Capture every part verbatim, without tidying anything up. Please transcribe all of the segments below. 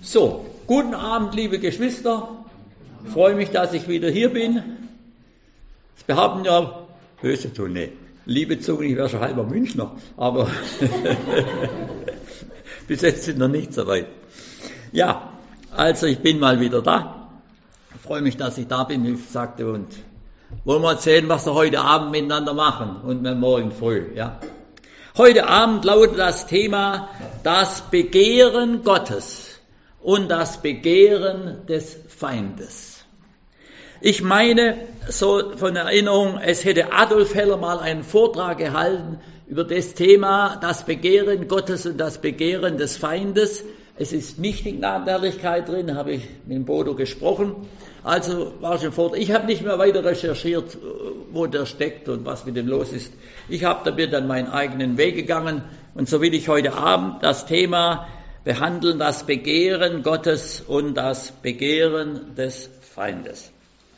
So, guten Abend, liebe Geschwister. Ich freue mich, dass ich wieder hier bin. Wir haben ja böse Zunge, liebe Zunge, ich wäre schon halber Münchner, aber bis jetzt sind wir nicht so weit. Ja, also ich bin mal wieder da. Ich freue mich, dass ich da bin, wie ich sagte, und wollen wir erzählen, was wir heute Abend miteinander machen und dann morgen früh. Ja. Heute Abend lautet das Thema das Begehren Gottes und das Begehren des Feindes. Ich meine, so von Erinnerung, es hätte Adolf Heller mal einen Vortrag gehalten über das Thema das Begehren Gottes und das Begehren des Feindes. Es ist nicht in Gnadenherrlichkeit drin, habe ich mit dem Bodo gesprochen. Also war schon vor. Ich habe nicht mehr weiter recherchiert, wo der steckt und was mit dem los ist. Ich habe damit dann meinen eigenen Weg gegangen und so will ich heute Abend das Thema behandeln, das Begehren Gottes und das Begehren des Feindes.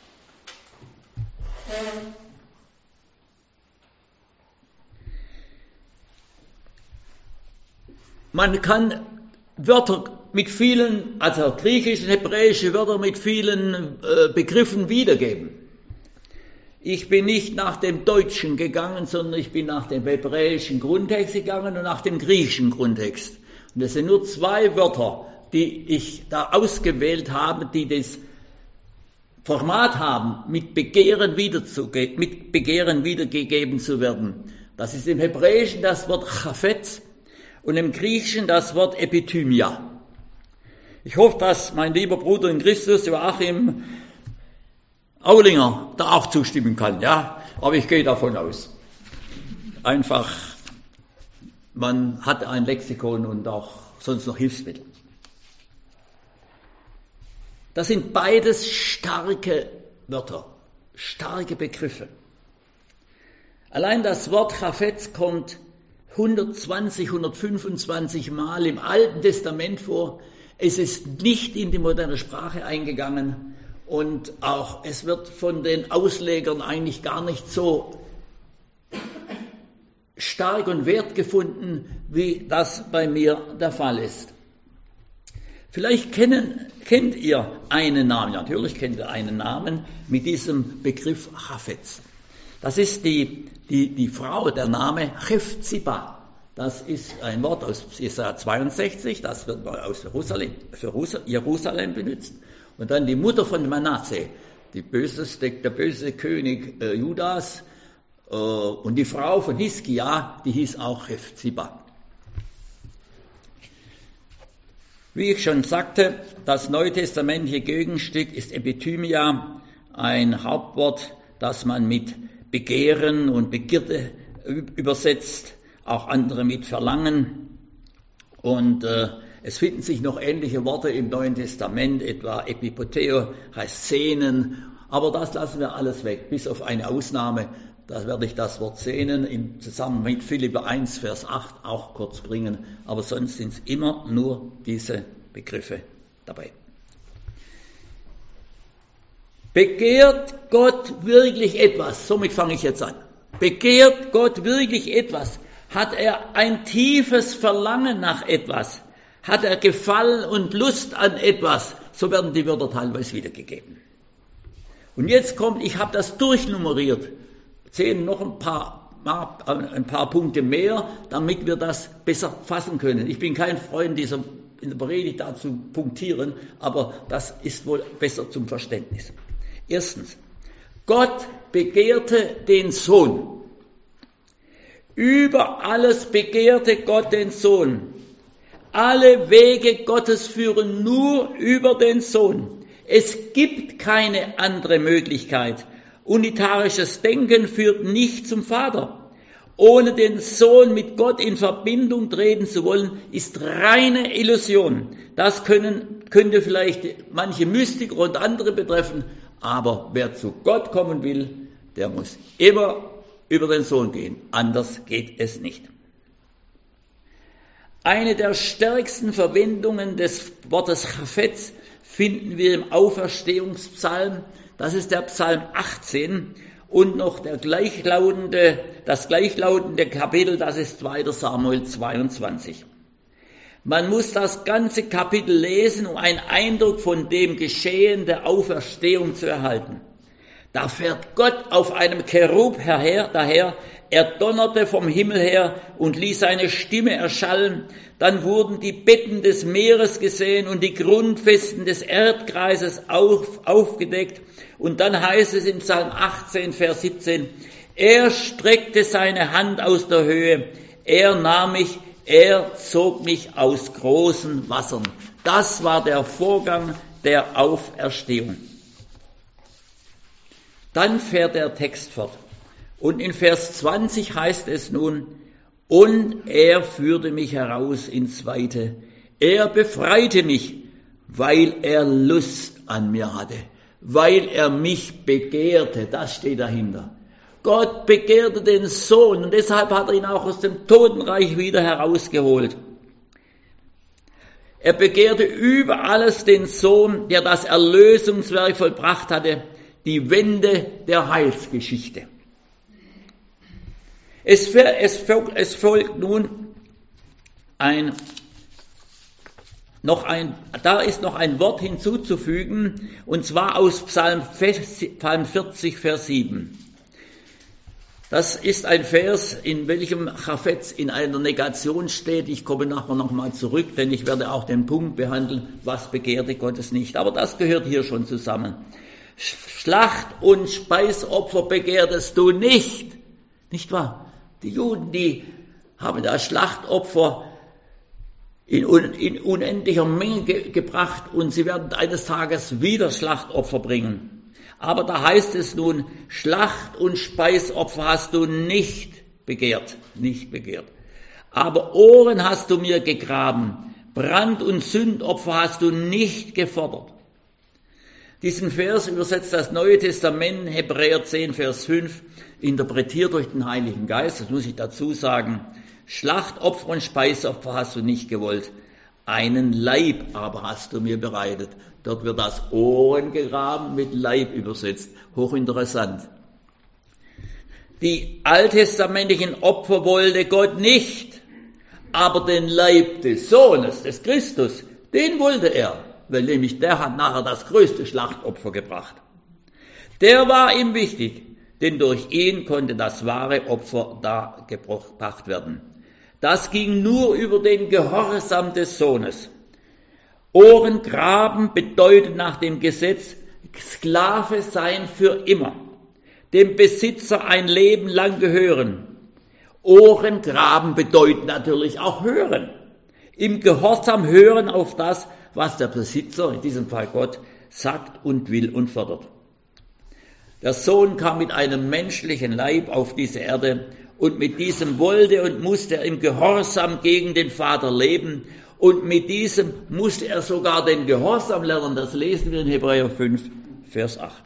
Man kann Wörter mit vielen, also griechische, hebräische Wörter mit vielen äh, Begriffen wiedergeben. Ich bin nicht nach dem Deutschen gegangen, sondern ich bin nach dem hebräischen Grundtext gegangen und nach dem griechischen Grundtext. Und es sind nur zwei Wörter, die ich da ausgewählt habe, die das Format haben, mit Begehren, wiederzuge- mit Begehren wiedergegeben zu werden. Das ist im Hebräischen das Wort Chafetz und im Griechischen das Wort Epithymia. Ich hoffe, dass mein lieber Bruder in Christus, Joachim Aulinger, da auch zustimmen kann, ja, aber ich gehe davon aus. Einfach, man hat ein Lexikon und auch sonst noch Hilfsmittel. Das sind beides starke Wörter, starke Begriffe. Allein das Wort Chafetz kommt hundertzwanzig, hundertfünfundzwanzig Mal im Alten Testament vor. Es ist nicht in die moderne Sprache eingegangen und auch es wird von den Auslegern eigentlich gar nicht so stark und wert gefunden, wie das bei mir der Fall ist. Vielleicht kennen, kennt ihr einen Namen, natürlich kennt ihr einen Namen mit diesem Begriff Chafetz. Das ist die, die, die Frau, der Name Chefziba. Das ist ein Wort aus Jesaja zweiundsechzig, das wird mal aus Jerusalem, für Jerusalem benutzt. Und dann die Mutter von Manasse, die böseste, der böse König äh, Judas, äh, und die Frau von Hiskia, die hieß auch Chefziba. Wie ich schon sagte, das neutestamentliche Gegenstück ist Epithymia, ein Hauptwort, das man mit Begehren und Begierde übersetzt, auch andere mit Verlangen. Und äh, es finden sich noch ähnliche Worte im Neuen Testament, etwa Epipoteo heißt Sehnen, aber das lassen wir alles weg, bis auf eine Ausnahme. Da werde ich das Wort Sehnen im Zusammenhang mit Philipper eins, Vers acht auch kurz bringen, aber sonst sind es immer nur diese Begriffe dabei. Begehrt Gott wirklich etwas? Somit fange ich jetzt an. Begehrt Gott wirklich etwas? Hat er ein tiefes Verlangen nach etwas? Hat er Gefallen und Lust an etwas? So werden die Wörter teilweise wiedergegeben. Und jetzt kommt, ich habe das durchnummeriert, zählen noch ein paar, ein paar Punkte mehr, damit wir das besser fassen können. Ich bin kein Freund dieser, in der Predigt da zu punktieren, aber das ist wohl besser zum Verständnis. Erstens, Gott begehrte den Sohn. Über alles begehrte Gott den Sohn. Alle Wege Gottes führen nur über den Sohn. Es gibt keine andere Möglichkeit. Unitarisches Denken führt nicht zum Vater. Ohne den Sohn mit Gott in Verbindung treten zu wollen, ist reine Illusion. Das können, könnte vielleicht manche Mystiker und andere betreffen, aber wer zu Gott kommen will, der muss immer über den Sohn gehen. Anders geht es nicht. Eine der stärksten Verwendungen des Wortes Chafetz finden wir im Auferstehungspsalm. Das ist der Psalm achtzehn und noch der gleichlautende, das gleichlautende Kapitel, das ist zweiter Samuel zweiundzwanzig. Man muss das ganze Kapitel lesen, um einen Eindruck von dem Geschehen der Auferstehung zu erhalten. Da fährt Gott auf einem Cherub herher, daher, er donnerte vom Himmel her und ließ seine Stimme erschallen. Dann wurden die Betten des Meeres gesehen und die Grundfesten des Erdkreises auf, aufgedeckt. Und dann heißt es im Psalm achtzehn, Vers siebzehn, er streckte seine Hand aus der Höhe, er nahm mich, er zog mich aus großen Wassern. Das war der Vorgang der Auferstehung. Dann fährt der Text fort. Und in Vers zwanzig heißt es nun, und er führte mich heraus ins Weite. Er befreite mich, weil er Lust an mir hatte, weil er mich begehrte. Das steht dahinter. Gott begehrte den Sohn und deshalb hat er ihn auch aus dem Totenreich wieder herausgeholt. Er begehrte über alles den Sohn, der das Erlösungswerk vollbracht hatte, die Wende der Heilsgeschichte. Es, es, es folgt nun ein, noch ein, da ist noch ein Wort hinzuzufügen, und zwar aus Psalm vierzig, Vers sieben. Das ist ein Vers, in welchem Chafetz in einer Negation steht. Ich komme nachher nochmal zurück, denn ich werde auch den Punkt behandeln, was begehrte Gottes nicht. Aber das gehört hier schon zusammen. Schlacht und Speisopfer begehrtest du nicht. Nicht wahr? Die Juden, die haben das Schlachtopfer in, un, in unendlicher Menge ge, gebracht und sie werden eines Tages wieder Schlachtopfer bringen. Aber da heißt es nun, Schlacht und Speisopfer hast du nicht begehrt, nicht begehrt. Aber Ohren hast du mir gegraben, Brand- und Sündopfer hast du nicht gefordert. Diesen Vers übersetzt das Neue Testament, Hebräer zehn, Vers fünf, interpretiert durch den Heiligen Geist, das muss ich dazu sagen. Schlachtopfer und Speisopfer hast du nicht gewollt, einen Leib aber hast du mir bereitet. Dort wird das Ohren gegraben, mit Leib übersetzt. Hochinteressant. Die alttestamentlichen Opfer wollte Gott nicht, aber den Leib des Sohnes, des Christus, den wollte er. Weil nämlich der hat nachher das größte Schlachtopfer gebracht. Der war ihm wichtig, denn durch ihn konnte das wahre Opfer dargebracht werden. Das ging nur über den Gehorsam des Sohnes. Ohren graben bedeutet nach dem Gesetz Sklave sein für immer, dem Besitzer ein Leben lang gehören. Ohren graben bedeutet natürlich auch hören. Im Gehorsam hören auf das, was der Besitzer, in diesem Fall Gott, sagt und will und fordert. Der Sohn kam mit einem menschlichen Leib auf diese Erde und mit diesem wollte und musste er im Gehorsam gegen den Vater leben und mit diesem musste er sogar den Gehorsam lernen. Das lesen wir in Hebräer fünf, Vers acht.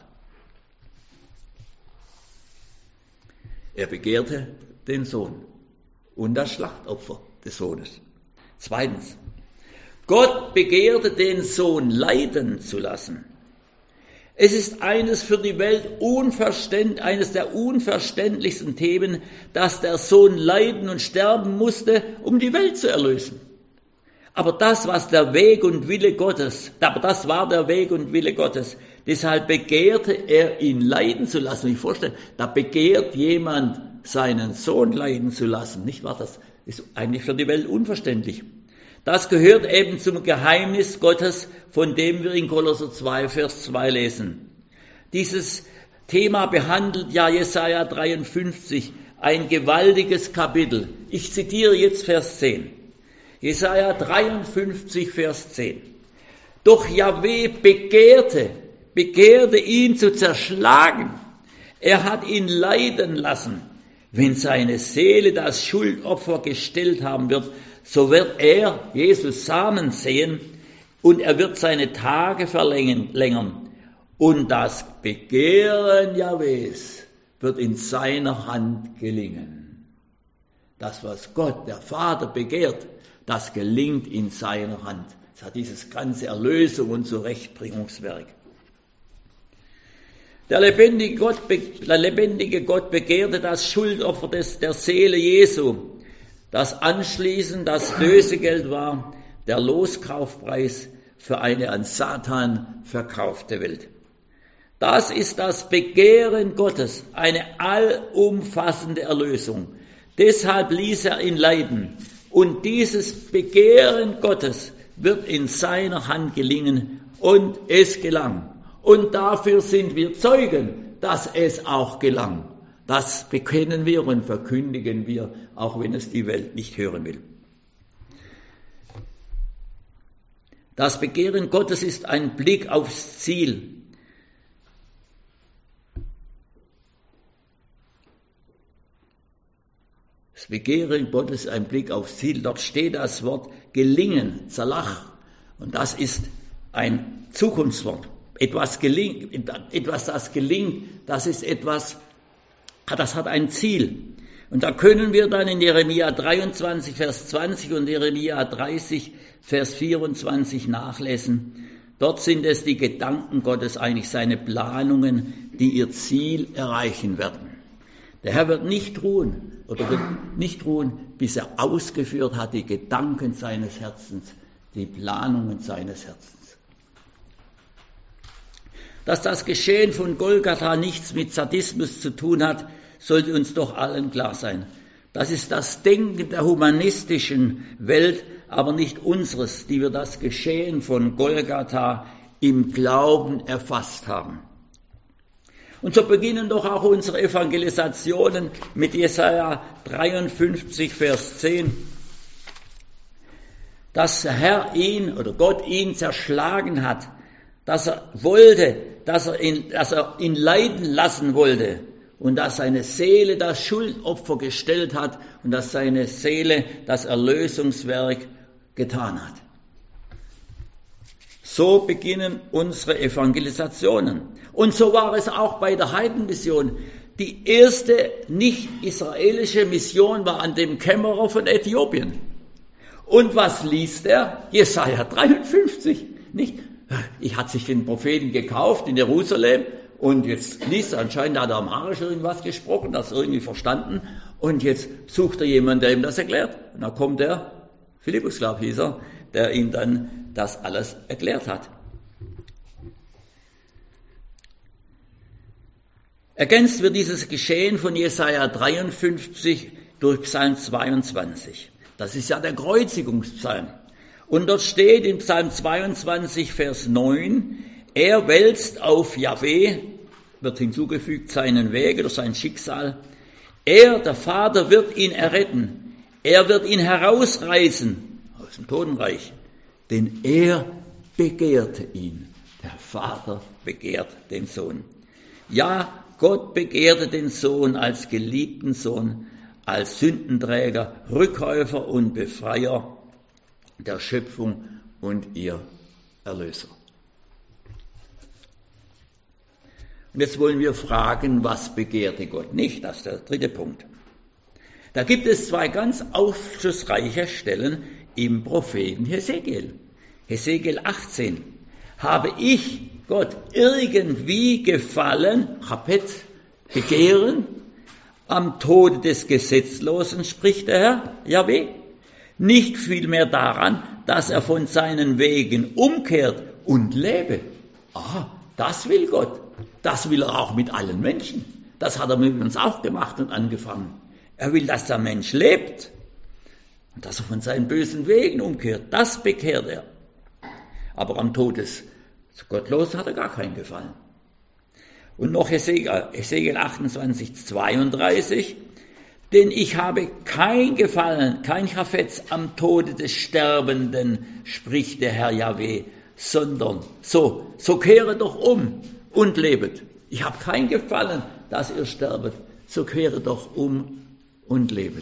Er begehrte den Sohn und das Schlachtopfer des Sohnes. Zweitens. Gott begehrte den Sohn leiden zu lassen. Es ist eines für die Welt unverständ, eines der unverständlichsten Themen, dass der Sohn leiden und sterben musste, um die Welt zu erlösen. Aber das, was der Weg und Wille Gottes, aber das war der Weg und Wille Gottes. Deshalb begehrte er, ihn leiden zu lassen. Ich vorstelle, da begehrt jemand, seinen Sohn leiden zu lassen. Nicht wahr? Das ist eigentlich für die Welt unverständlich. Das gehört eben zum Geheimnis Gottes, von dem wir in Kolosser zwei, Vers zwei lesen. Dieses Thema behandelt ja Jesaja dreiundfünfzig, ein gewaltiges Kapitel. Ich zitiere jetzt Vers zehn. Jesaja dreiundfünfzig, Vers zehn. Doch Jahwe begehrte, begehrte ihn zu zerschlagen. Er hat ihn leiden lassen. Wenn seine Seele das Schuldopfer gestellt haben wird, so wird er, Jesus, Samen sehen und er wird seine Tage verlängern. Und das Begehren Jahwes wird in seiner Hand gelingen. Das, was Gott, der Vater, begehrt, das gelingt in seiner Hand. Das hat dieses ganze Erlösung und Zurechtbringungswerk. Der lebendige Gott, der lebendige Gott begehrte das Schuldopfer des, der Seele Jesu, das anschließend das Lösegeld war, der Loskaufpreis für eine an Satan verkaufte Welt. Das ist das Begehren Gottes, eine allumfassende Erlösung. Deshalb ließ er ihn leiden. Und dieses Begehren Gottes wird in seiner Hand gelingen und es gelang. Und dafür sind wir Zeugen, dass es auch gelang. Das bekennen wir und verkündigen wir, auch wenn es die Welt nicht hören will. Das Begehren Gottes ist ein Blick aufs Ziel. Das Begehren Gottes ist ein Blick aufs Ziel. Dort steht das Wort gelingen, Zalach. Und das ist ein Zukunftswort. Etwas gelingt, etwas, das gelingt, das ist etwas, das hat ein Ziel. Und da können wir dann in Jeremia dreiundzwanzig, Vers zwanzig und Jeremia dreißig, Vers vierundzwanzig nachlesen. Dort sind es die Gedanken Gottes, eigentlich seine Planungen, die ihr Ziel erreichen werden. Der Herr wird nicht ruhen, oder wird nicht ruhen, bis er ausgeführt hat die Gedanken seines Herzens, die Planungen seines Herzens. Dass das Geschehen von Golgatha nichts mit Sadismus zu tun hat, sollte uns doch allen klar sein. Das ist das Denken der humanistischen Welt, aber nicht unseres, die wir das Geschehen von Golgatha im Glauben erfasst haben. Und so beginnen doch auch unsere Evangelisationen mit Jesaja dreiundfünfzig, Vers zehn. Dass der Herr ihn oder Gott ihn zerschlagen hat, dass er wollte, dass er ihn, dass er ihn leiden lassen wollte und dass seine Seele das Schuldopfer gestellt hat und dass seine Seele das Erlösungswerk getan hat. So beginnen unsere Evangelisationen. Und so war es auch bei der Heidenmission. Die erste nicht-israelische Mission war an dem Kämmerer von Äthiopien. Und was liest er? Jesaja dreiundfünfzig, nicht? Ich hatte sich den Propheten gekauft in Jerusalem und jetzt liest er, anscheinend hat er amharisch irgendwas gesprochen, das irgendwie verstanden und jetzt sucht er jemanden, der ihm das erklärt. Und dann kommt der, Philippus, glaube ich, hieß er, der ihm dann das alles erklärt hat. Ergänzt wird dieses Geschehen von Jesaja dreiundfünfzig durch Psalm zweiundzwanzig. Das ist ja der Kreuzigungspsalm. Und dort steht in Psalm zweiundzwanzig, Vers neun, er wälzt auf Jahwe, wird hinzugefügt, seinen Weg oder sein Schicksal. Er, der Vater, wird ihn erretten. Er wird ihn herausreißen aus dem Totenreich. Denn er begehrte ihn. Der Vater begehrt den Sohn. Ja, Gott begehrte den Sohn als geliebten Sohn, als Sündenträger, Rückkäufer und Befreier der Schöpfung und ihr Erlöser. Und jetzt wollen wir fragen, was begehrte Gott nicht? Das ist der dritte Punkt. Da gibt es zwei ganz aufschlussreiche Stellen im Propheten Hesekiel. Hesekiel achtzehn. Habe ich, Gott, irgendwie gefallen, Chapet, begehren, am Tode des Gesetzlosen, spricht der Herr, Jahwe? Nicht vielmehr daran, dass er von seinen Wegen umkehrt und lebe. Ah, das will Gott. Das will er auch mit allen Menschen. Das hat er mit uns auch gemacht und angefangen. Er will, dass der Mensch lebt und dass er von seinen bösen Wegen umkehrt. Das bekehrt er. Aber am Tod des Gottlosen hat er gar keinen Gefallen. Und noch Hesekiel achtundzwanzig, zweiunddreißig. Denn ich habe kein Gefallen, kein Chafetz am Tode des Sterbenden, spricht der Herr Jahwe, sondern so, so kehre doch um und lebet. Ich habe kein Gefallen, dass ihr sterbet, so kehre doch um und lebet.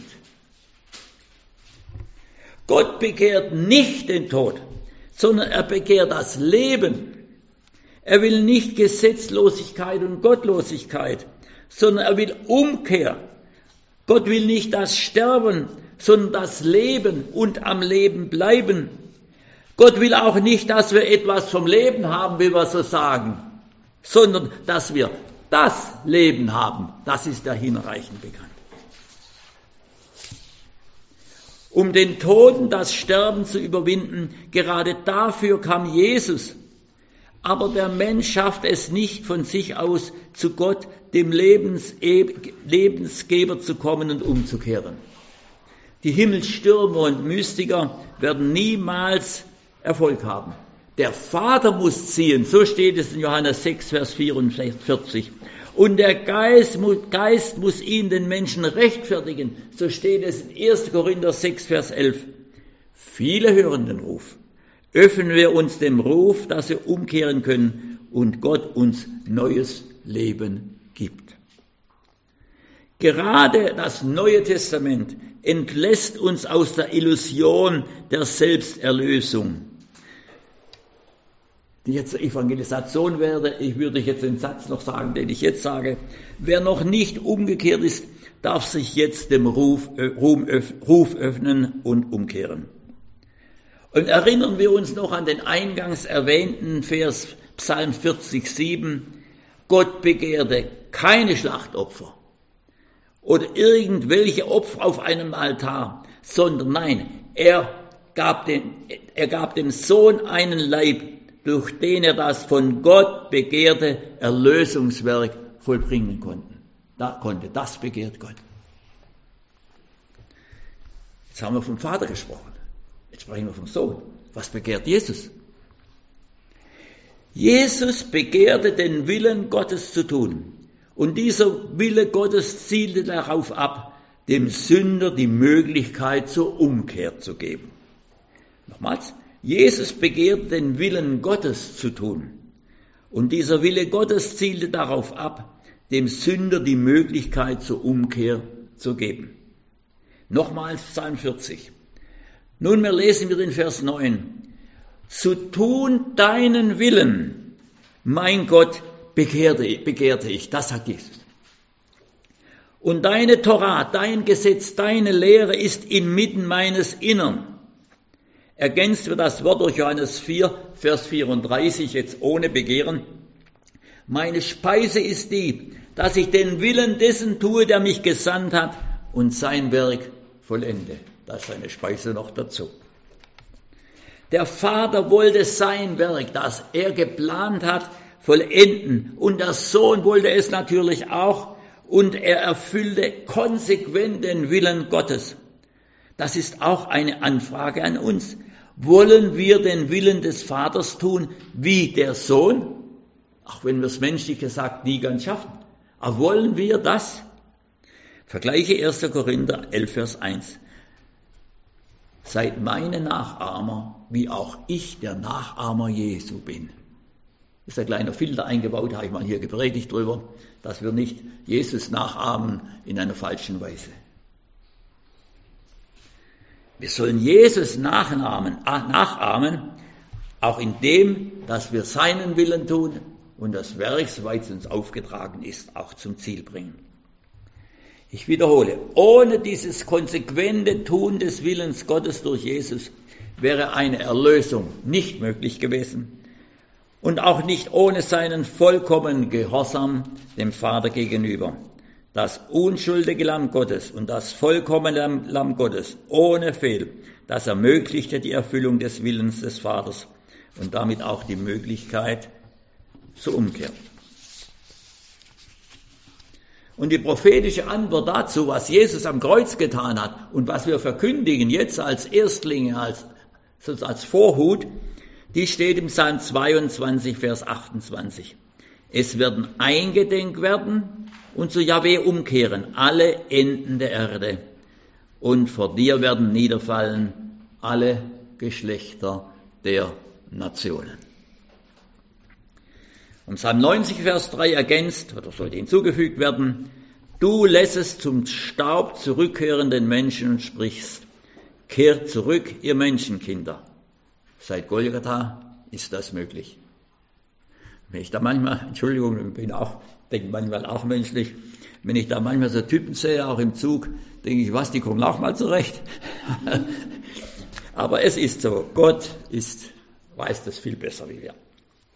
Gott begehrt nicht den Tod, sondern er begehrt das Leben. Er will nicht Gesetzlosigkeit und Gottlosigkeit, sondern er will Umkehr. Gott will nicht das Sterben, sondern das Leben und am Leben bleiben. Gott will auch nicht, dass wir etwas vom Leben haben, wie wir so sagen, sondern dass wir das Leben haben. Das ist der hinreichend bekannt. um den Toten das Sterben zu überwinden. Gerade dafür kam Jesus. Aber der Mensch schafft es nicht von sich aus, zu Gott, dem Lebens, Lebensgeber, zu kommen und umzukehren. Die Himmelsstürmer und Mystiker werden niemals Erfolg haben. Der Vater muss ziehen, so steht es in Johannes sechs, Vers vierundvierzig. Und der Geist, Geist muss ihn, den Menschen, rechtfertigen, so steht es in erster Korinther sechs, Vers elf. Viele hören den Ruf. Öffnen wir uns dem Ruf, dass wir umkehren können und Gott uns neues Leben gibt. Gerade das Neue Testament entlässt uns aus der Illusion der Selbsterlösung. Die jetzt Evangelisation wäre, ich würde jetzt den Satz noch sagen, den ich jetzt sage. Wer noch nicht umgekehrt ist, darf sich jetzt dem Ruf, Ruf öffnen und umkehren. Und erinnern wir uns noch an den eingangs erwähnten Vers Psalm vierzig, sieben. Gott begehrte keine Schlachtopfer oder irgendwelche Opfer auf einem Altar, sondern nein, er gab, den, er gab dem Sohn einen Leib, durch den er das von Gott begehrte Erlösungswerk vollbringen konnte. Da konnte. Das begehrt Gott. Jetzt haben wir vom Vater gesprochen. Jetzt sprechen wir vom Sohn. Was begehrt Jesus? Jesus begehrte den Willen Gottes zu tun. Und dieser Wille Gottes zielte darauf ab, dem Sünder die Möglichkeit zur Umkehr zu geben. Nochmals, Jesus begehrte den Willen Gottes zu tun. Und dieser Wille Gottes zielte darauf ab, dem Sünder die Möglichkeit zur Umkehr zu geben. Nochmals Psalm vierzig. Nunmehr lesen wir den Vers neun. Zu tun deinen Willen, mein Gott, begehrte, begehrte ich. Das sagt Jesus. Und deine Torah, dein Gesetz, deine Lehre ist inmitten meines Innern. Ergänzt wird das Wort durch Johannes vier, Vers vierunddreißig, jetzt ohne Begehren. Meine Speise ist die, dass ich den Willen dessen tue, der mich gesandt hat, und sein Werk vollende. Da ist eine Speise noch dazu. Der Vater wollte sein Werk, das er geplant hat, vollenden. Und der Sohn wollte es natürlich auch. Und er erfüllte konsequent den Willen Gottes. Das ist auch eine Anfrage an uns. Wollen wir den Willen des Vaters tun, wie der Sohn? Auch wenn wir es menschlich gesagt nie ganz schaffen. Aber wollen wir das? Vergleiche erster Korinther elf, Vers eins. Seid meine Nachahmer, wie auch ich der Nachahmer Jesu bin. Das ist ein kleiner Filter eingebaut, da habe ich mal hier gepredigt drüber, dass wir nicht Jesus nachahmen in einer falschen Weise. Wir sollen Jesus nachahmen, nachahmen, auch in dem, dass wir seinen Willen tun und das Werk, soweit es uns aufgetragen ist, auch zum Ziel bringen. Ich wiederhole, ohne dieses konsequente Tun des Willens Gottes durch Jesus wäre eine Erlösung nicht möglich gewesen und auch nicht ohne seinen vollkommenen Gehorsam dem Vater gegenüber. Das unschuldige Lamm Gottes und das vollkommene Lamm Gottes ohne Fehl, das ermöglichte die Erfüllung des Willens des Vaters und damit auch die Möglichkeit zur Umkehr. Und die prophetische Antwort dazu, was Jesus am Kreuz getan hat und was wir verkündigen jetzt als Erstlinge, als, als Vorhut, die steht im Psalm zweiundzwanzig, Vers achtundzwanzig. Es werden eingedenk werden und zu Jahwe umkehren alle Enden der Erde. Und vor dir werden niederfallen alle Geschlechter der Nationen. Und Psalm neunzig, Vers drei ergänzt, oder sollte hinzugefügt werden, du lässest zum Staub zurückkehrenden Menschen und sprichst, kehrt zurück, ihr Menschenkinder. Seit Golgatha ist das möglich. Wenn ich da manchmal, Entschuldigung, ich bin auch, denke manchmal auch menschlich, wenn ich da manchmal so Typen sehe, auch im Zug, denke ich, was, die kommen auch mal zurecht. Aber es ist so, Gott ist, weiß das viel besser wie wir.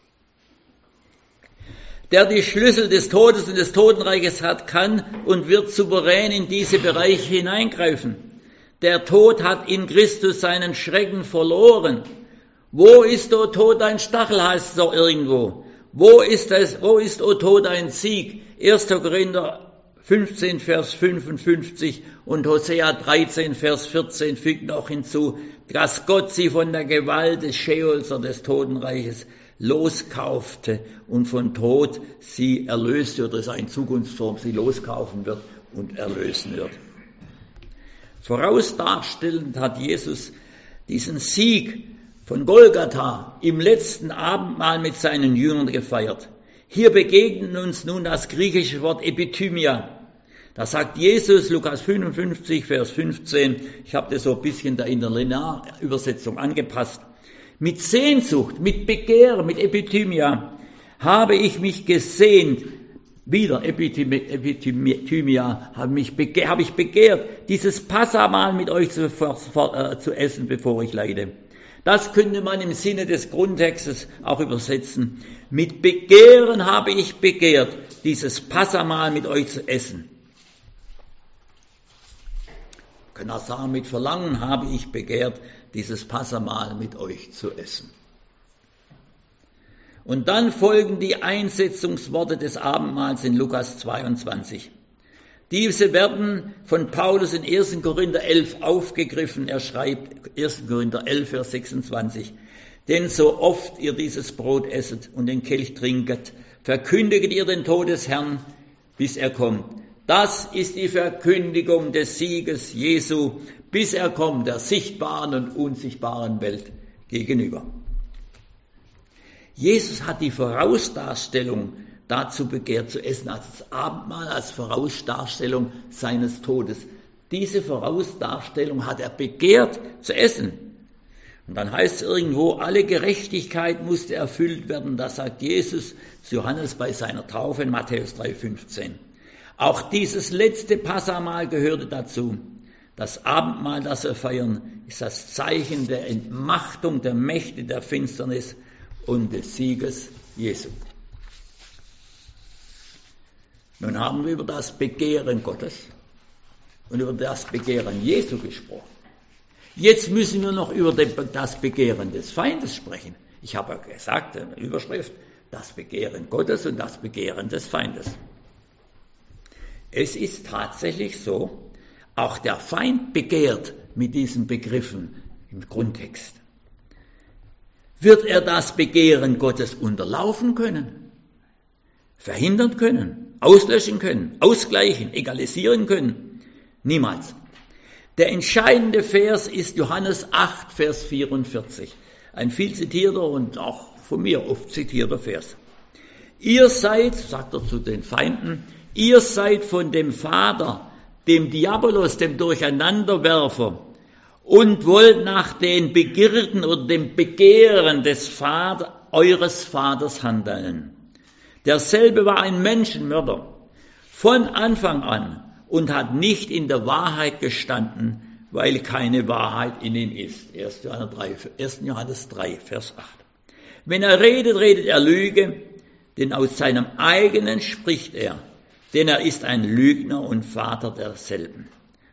Der die Schlüssel des Todes und des Totenreiches hat, kann und wird souverän in diese Bereiche hineingreifen. Der Tod hat in Christus seinen Schrecken verloren. Wo ist, o Tod, dein Stachel, heißt es doch irgendwo. Wo ist es, wo ist, o Tod, dein Sieg? erster Korinther fünfzehn, Vers fünfundfünfzig und Hosea dreizehn, Vers vierzehn fügt noch hinzu, dass Gott sie von der Gewalt des Scheols oder des Totenreiches loskaufte und von Tod sie erlöste, oder ist eine Zukunftsform, sie loskaufen wird und erlösen wird. Vorausdarstellend hat Jesus diesen Sieg von Golgatha im letzten Abendmahl mit seinen Jüngern gefeiert. Hier begegnet uns nun das griechische Wort Epithymia. Da sagt Jesus, Lukas fünfundfünfzig, Vers fünfzehn, ich habe das so ein bisschen da in der Linearübersetzung angepasst, mit Sehnsucht, mit Begehren, mit Epithymia habe ich mich gesehnt, wieder Epithymia, habe mich bege- habe ich begehrt, dieses Passamahl mit euch zu, äh, zu essen, bevor ich leide. Das könnte man im Sinne des Grundtextes auch übersetzen. Mit Begehren habe ich begehrt, dieses Passamahl mit euch zu essen. Man kann auch sagen, mit Verlangen habe ich begehrt, dieses Passamahl mit euch zu essen. Und dann folgen die Einsetzungsworte des Abendmahls in Lukas zweiundzwanzig. Diese werden von Paulus in erster Korinther elf aufgegriffen. Er schreibt erster Korinther elf, Vers sechsundzwanzig. Denn so oft ihr dieses Brot esset und den Kelch trinket, verkündiget ihr den Tod des Herrn, bis er kommt. Das ist die Verkündigung des Sieges Jesu, bis er kommt, der sichtbaren und unsichtbaren Welt gegenüber. Jesus hat die Vorausdarstellung dazu begehrt zu essen, als das Abendmahl, als Vorausdarstellung seines Todes. Diese Vorausdarstellung hat er begehrt zu essen. Und dann heißt es irgendwo, alle Gerechtigkeit musste erfüllt werden. Das sagt Jesus zu Johannes bei seiner Taufe in Matthäus drei, fünfzehn. Auch dieses letzte Passamahl gehörte dazu. Das Abendmahl, das wir feiern, ist das Zeichen der Entmachtung der Mächte der Finsternis und des Sieges Jesu. Nun haben wir über das Begehren Gottes und über das Begehren Jesu gesprochen. Jetzt müssen wir noch über das Begehren des Feindes sprechen. Ich habe ja gesagt, in der Überschrift, das Begehren Gottes und das Begehren des Feindes. Es ist tatsächlich so, auch der Feind begehrt mit diesen Begriffen im Grundtext. Wird er das Begehren Gottes unterlaufen können, verhindern können, auslöschen können, ausgleichen, egalisieren können? Niemals. Der entscheidende Vers ist Johannes acht, Vers vierundvierzig. Ein viel zitierter und auch von mir oft zitierter Vers. Ihr seid, sagt er zu den Feinden, ihr seid von dem Vater, dem Diabolos, dem Durcheinanderwerfer, und wollt nach den Begierden oder dem Begehren des Vater, eures Vaters handeln. Derselbe war ein Menschenmörder von Anfang an und hat nicht in der Wahrheit gestanden, weil keine Wahrheit in ihm ist. erster Johannes drei, Vers acht. Wenn er redet, redet er Lüge, denn aus seinem eigenen spricht er, denn er ist ein Lügner und Vater derselben.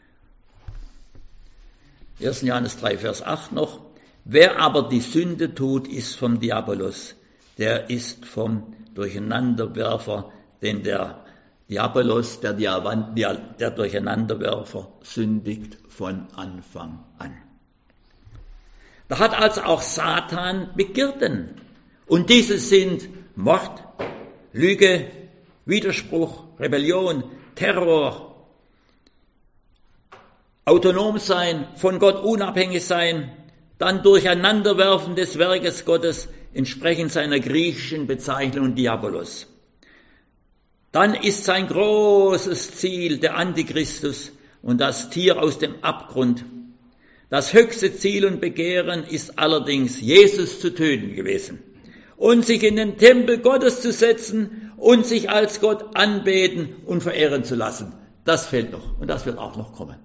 erster Johannes drei, Vers acht noch. Wer aber die Sünde tut, ist vom Diabolos. Der ist vom Durcheinanderwerfer, denn der Diabolos, der, der, der Durcheinanderwerfer, sündigt von Anfang an. Da hat also auch Satan Begierden. Und diese sind Mord, Lüge, Widerspruch, Rebellion, Terror, autonom sein, von Gott unabhängig sein, dann Durcheinanderwerfen des Werkes Gottes, entsprechend seiner griechischen Bezeichnung Diabolos. Dann ist sein großes Ziel der Antichristus und das Tier aus dem Abgrund. Das höchste Ziel und Begehren ist allerdings, Jesus zu töten gewesen und sich in den Tempel Gottes zu setzen und sich als Gott anbeten und verehren zu lassen. Das fehlt noch und das wird auch noch kommen.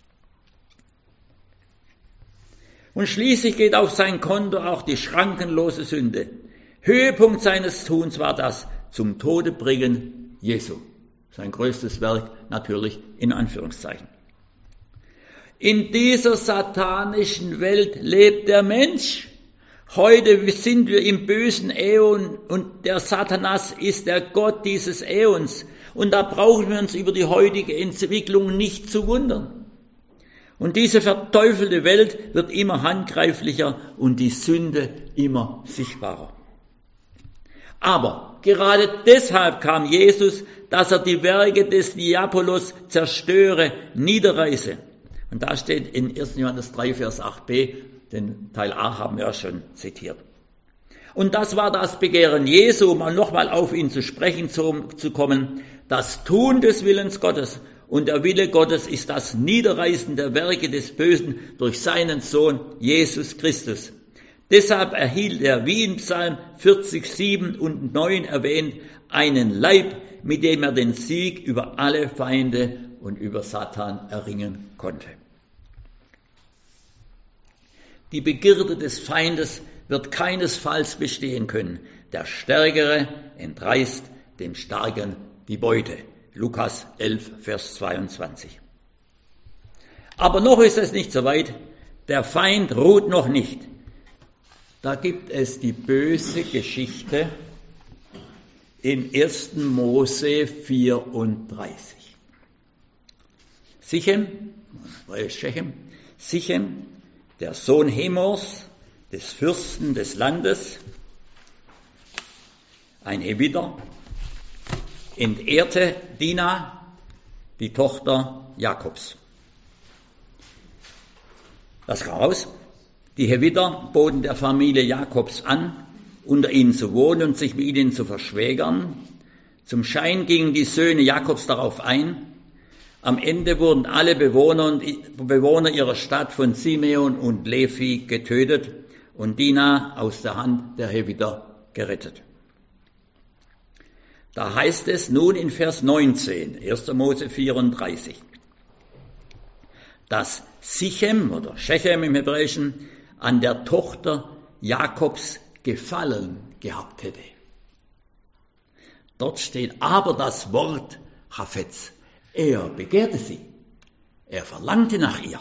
Und schließlich geht auf sein Konto auch die schrankenlose Sünde. Höhepunkt seines Tuns war das zum Tode bringen Jesu. Sein größtes Werk natürlich in Anführungszeichen. In dieser satanischen Welt lebt der Mensch. Heute sind wir im bösen Äon und der Satanas ist der Gott dieses Äons. Und da brauchen wir uns über die heutige Entwicklung nicht zu wundern. Und diese verteufelte Welt wird immer handgreiflicher und die Sünde immer sichtbarer. Aber gerade deshalb kam Jesus, dass er die Werke des Diabolos zerstöre, niederreiße. Und da steht in erster Johannes drei, Vers acht b, den Teil A haben wir ja schon zitiert. Und das war das Begehren Jesu, um nochmal auf ihn zu sprechen zu, zu kommen, das Tun des Willens Gottes. Und der Wille Gottes ist das Niederreißen der Werke des Bösen durch seinen Sohn Jesus Christus. Deshalb erhielt er, wie in Psalm vierzig, sieben und neun erwähnt, einen Leib, mit dem er den Sieg über alle Feinde und über Satan erringen konnte. Die Begierde des Feindes wird keinesfalls bestehen können. Der Stärkere entreißt dem Starken die Beute. Lukas elf, Vers zweiundzwanzig. Aber noch ist es nicht so weit. Der Feind ruht noch nicht. Da gibt es die böse Geschichte in erster Mose vierunddreißig. Sichem, Shechem, Sichem, der Sohn Hemors, des Fürsten des Landes, ein Heviter, entehrte Dina, die Tochter Jakobs. Das kam raus. Die Heviter boten der Familie Jakobs an, unter ihnen zu wohnen und sich mit ihnen zu verschwägern. Zum Schein gingen die Söhne Jakobs darauf ein. Am Ende wurden alle Bewohner, und Bewohner ihrer Stadt von Simeon und Levi getötet und Dina aus der Hand der Heviter gerettet. Da heißt es nun in Vers neunzehn, erster Mose vierunddreißig, dass Sichem oder Shechem im Hebräischen an der Tochter Jakobs Gefallen gehabt hätte. Dort steht aber das Wort Chafetz. Er begehrte sie. Er verlangte nach ihr.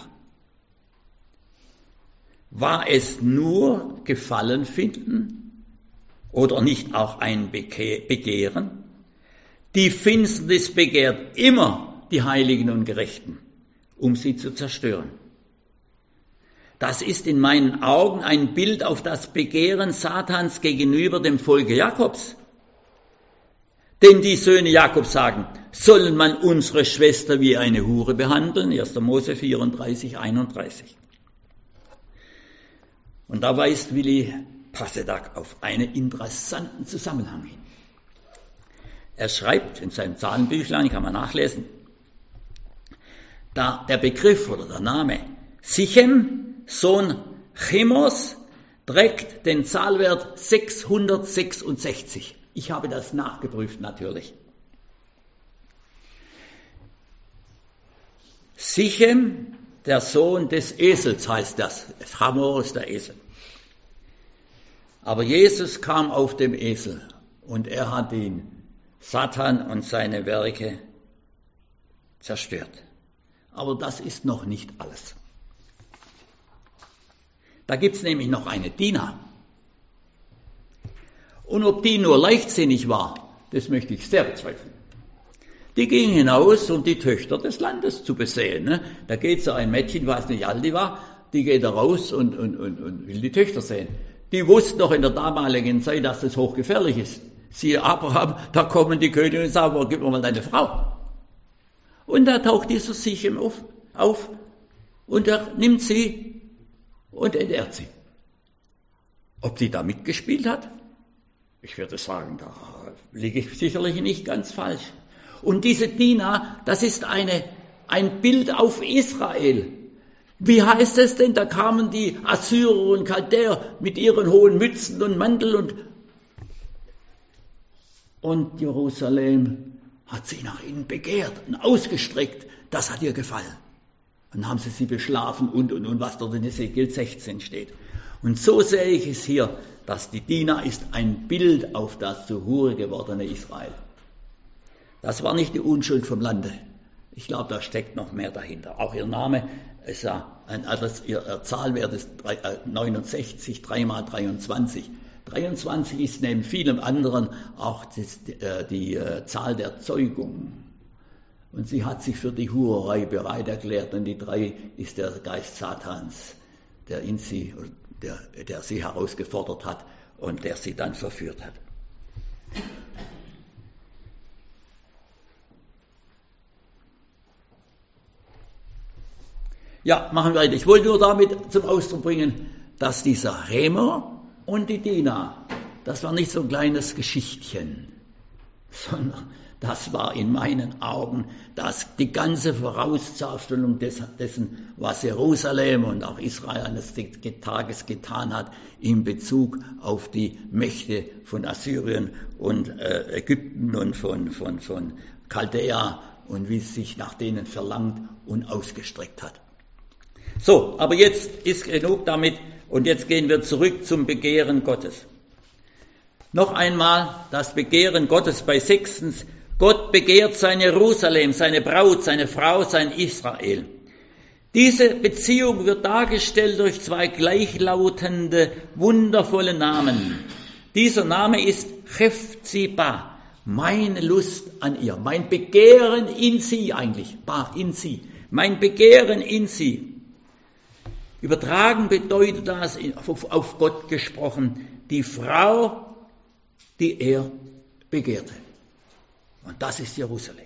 War es nur Gefallen finden oder nicht auch ein Begehren? Die Finsternis begehrt immer die Heiligen und Gerechten, um sie zu zerstören. Das ist in meinen Augen ein Bild auf das Begehren Satans gegenüber dem Volke Jakobs. Denn die Söhne Jakobs sagen, sollen man unsere Schwester wie eine Hure behandeln? erster Mose vierunddreißig, einunddreißig. Und da weist Willi Passedag auf einen interessanten Zusammenhang hin. Er schreibt in seinem Zahlenbüchlein, kann man nachlesen, da der Begriff oder der Name Sichem, Sohn Chemos, trägt den Zahlwert sechshundertsechsundsechzig. Ich habe das nachgeprüft natürlich. Sichem, der Sohn des Esels heißt das. Hamor ist der Esel. Aber Jesus kam auf dem Esel und er hat ihn, Satan und seine Werke, zerstört. Aber das ist noch nicht alles. Da gibt es nämlich noch eine Dina. Und ob die nur leichtsinnig war, das möchte ich sehr bezweifeln. Die ging hinaus, um die Töchter des Landes zu besehen. Ne? Da geht so ein Mädchen, ich weiß nicht, wie alt die war, die geht da raus und, und, und, und will die Töchter sehen. Die wussten doch in der damaligen Zeit, dass das hochgefährlich ist. Siehe Abraham, da kommen die Könige und sagen, oh, gib mir mal deine Frau. Und da taucht dieser Sichem auf, auf und er nimmt sie und entehrt sie. Ob sie da mitgespielt hat? Ich würde sagen, da liege ich sicherlich nicht ganz falsch. Und diese Dina, das ist eine, ein Bild auf Israel. Wie heißt es denn? Da kamen die Assyrer und Chaldäer mit ihren hohen Mützen und Mantel und, und Jerusalem hat sie nach ihnen begehrt und ausgestreckt. Das hat ihr gefallen. Dann haben sie sie beschlafen und, und, und, was dort in Ezekiel sechzehn steht. Und so sehe ich es hier, dass die Dina ist ein Bild auf das zu Hure gewordene Israel. Das war nicht die Unschuld vom Lande. Ich glaube, da steckt noch mehr dahinter. Auch ihr Name ist ja ein, also ihr Zahlwert ist neunundsechzig, drei mal dreiundzwanzig. dreiundzwanzig ist neben vielem anderen auch das, die, die Zahl der Zeugung. Und sie hat sich für die Hurerei bereit erklärt und die drei ist der Geist Satans, der in sie, der, der sie herausgefordert hat und der sie dann verführt hat. Ja, machen wir weiter. Ich wollte nur damit zum Ausdruck bringen, dass dieser Remer und die Dina, das war nicht so ein kleines Geschichtchen, sondern das war in meinen Augen das, die ganze Vorauszahlstellung dessen, was Jerusalem und auch Israel eines Tages getan hat in Bezug auf die Mächte von Assyrien und äh, Ägypten und von, von, von Chaldea und wie es sich nach denen verlangt und ausgestreckt hat. So, aber jetzt ist genug damit und jetzt gehen wir zurück zum Begehren Gottes. Noch einmal das Begehren Gottes bei sechstens. Gott begehrt sein Jerusalem, seine Braut, seine Frau, sein Israel. Diese Beziehung wird dargestellt durch zwei gleichlautende, wundervolle Namen. Dieser Name ist Hephzibah, meine Lust an ihr, mein Begehren in sie eigentlich, Ba in sie, mein Begehren in sie. Übertragen bedeutet das, auf Gott gesprochen, die Frau, die er begehrte. Und das ist Jerusalem.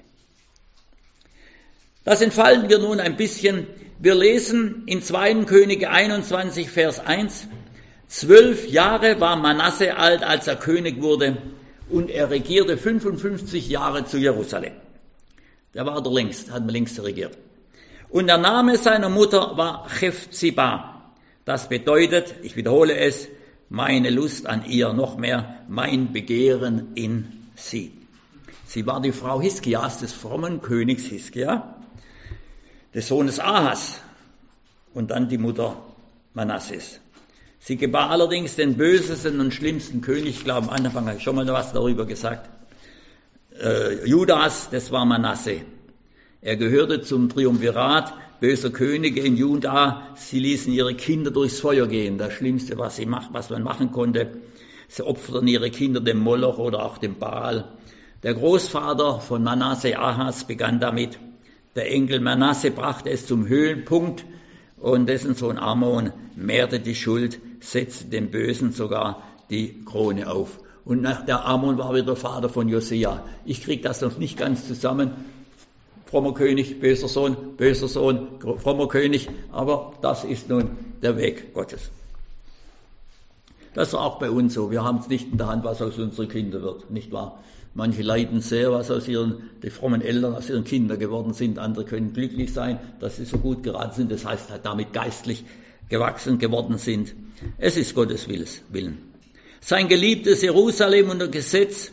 Das entfalten wir nun ein bisschen. Wir lesen in zweiten Könige einundzwanzig, Vers eins. Zwölf Jahre war Manasse alt, als er König wurde, und er regierte fünfundfünfzig Jahre zu Jerusalem. Der war der längst, hat man längst regiert. Und der Name seiner Mutter war Hephzibah. Das bedeutet, ich wiederhole es, meine Lust an ihr, noch mehr, mein Begehren in sie. Sie war die Frau Hiskias, des frommen Königs Hiskia, des Sohnes Ahas und dann die Mutter Manasses. Sie gebar allerdings den bösesten und schlimmsten König, ich glaube am Anfang habe ich schon mal was darüber gesagt, äh, Judas, das war Manasse. Er gehörte zum Triumvirat böser Könige in Juda. Sie ließen ihre Kinder durchs Feuer gehen. Das Schlimmste, was sie macht, was man machen konnte. Sie opferten ihre Kinder dem Moloch oder auch dem Baal. Der Großvater von Manasse, Ahas, begann damit. Der Enkel Manasse brachte es zum Höhepunkt und dessen Sohn Amon mehrte die Schuld, setzte dem Bösen sogar die Krone auf. Und nach der Amon war wieder Vater von Josia. Ich kriege das noch nicht ganz zusammen. Frommer König, böser Sohn, böser Sohn, frommer König, aber das ist nun der Weg Gottes. Das ist auch bei uns so. Wir haben es nicht in der Hand, was aus unseren Kindern wird, nicht wahr? Manche leiden sehr, was aus ihren, die frommen Eltern aus ihren Kindern geworden sind. Andere können glücklich sein, dass sie so gut geraten sind. Das heißt, halt damit geistlich gewachsen geworden sind. Es ist Gottes Willen. Sein geliebtes Jerusalem unter Gesetz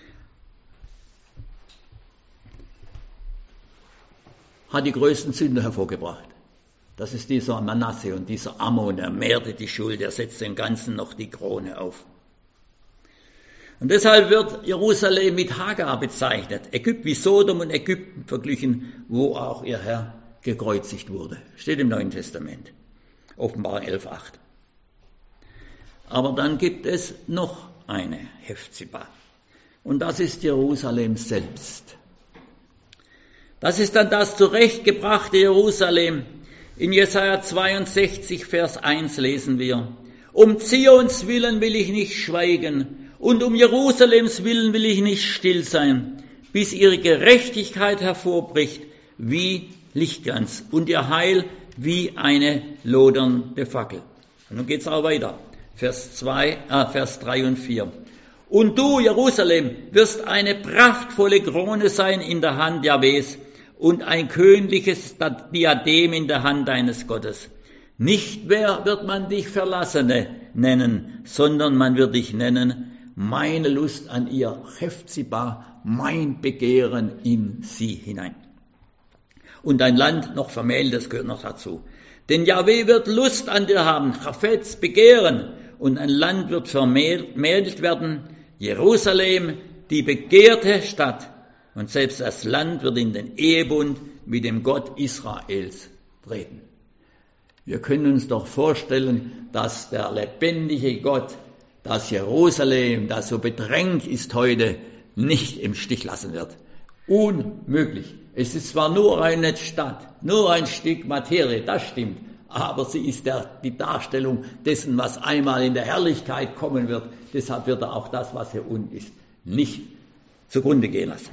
hat die größten Sünder hervorgebracht. Das ist dieser Manasse und dieser Ammon, er mehrte die Schuld, er setzte den Ganzen noch die Krone auf. Und deshalb wird Jerusalem mit Hagar bezeichnet, Ägypten wie Sodom und Ägypten verglichen, wo auch ihr Herr gekreuzigt wurde. Steht im Neuen Testament, Offenbarung elf, acht. Aber dann gibt es noch eine Hephzibah und das ist Jerusalem selbst. Das ist dann das zurechtgebrachte Jerusalem. In Jesaja zweiundsechzig, Vers eins lesen wir: Um Zions willen will ich nicht schweigen und um Jerusalems willen will ich nicht still sein, bis ihre Gerechtigkeit hervorbricht wie Lichtglanz und ihr Heil wie eine lodernde Fackel. Und nun geht's auch weiter. Vers zwei, äh, Vers drei und vier. Und du, Jerusalem, wirst eine prachtvolle Krone sein in der Hand Jahwes und ein königliches Diadem in der Hand deines Gottes. Nicht mehr wird man dich Verlassene nennen, sondern man wird dich nennen, meine Lust an ihr, Hephzibah, mein Begehren in sie hinein. Und dein Land noch vermählt, das gehört noch dazu. Denn Jahwe wird Lust an dir haben, Chafetz, Begehren, und ein Land wird vermählt werden, Jerusalem, die begehrte Stadt. Und selbst das Land wird in den Ehebund mit dem Gott Israels treten. Wir können uns doch vorstellen, dass der lebendige Gott das Jerusalem, das so bedrängt ist heute, nicht im Stich lassen wird. Unmöglich. Es ist zwar nur eine Stadt, nur ein Stück Materie, das stimmt, aber sie ist der, die Darstellung dessen, was einmal in der Herrlichkeit kommen wird. Deshalb wird er auch das, was hier unten ist, nicht zugrunde gehen lassen.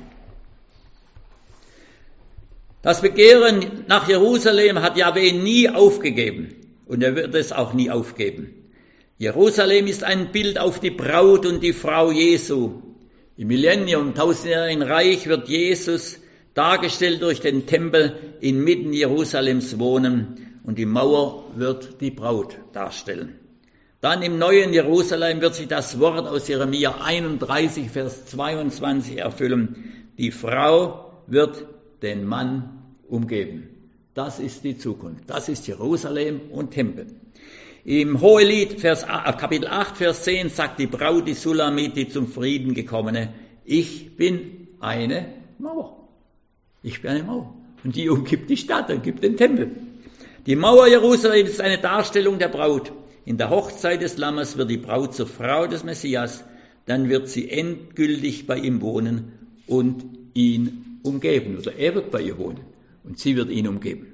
Das Begehren nach Jerusalem hat Jahwe nie aufgegeben und er wird es auch nie aufgeben. Jerusalem ist ein Bild auf die Braut und die Frau Jesu. Im Millennium, tausendjährigen Reich, wird Jesus dargestellt durch den Tempel inmitten Jerusalems wohnen und die Mauer wird die Braut darstellen. Dann im neuen Jerusalem wird sich das Wort aus Jeremia einunddreißig, Vers zweiundzwanzig erfüllen. Die Frau wird den Mann umgeben. Das ist die Zukunft. Das ist Jerusalem und Tempel. Im Hohelied, Vers, Kapitel acht, Vers zehn, sagt die Braut, die Sulamit, die zum Frieden gekommene, ich bin eine Mauer. Ich bin eine Mauer. Und die umgibt die Stadt und gibt den Tempel. Die Mauer Jerusalem ist eine Darstellung der Braut. In der Hochzeit des Lammes wird die Braut zur Frau des Messias. Dann wird sie endgültig bei ihm wohnen und ihn umgeben. Oder er wird bei ihr wohnen und sie wird ihn umgeben.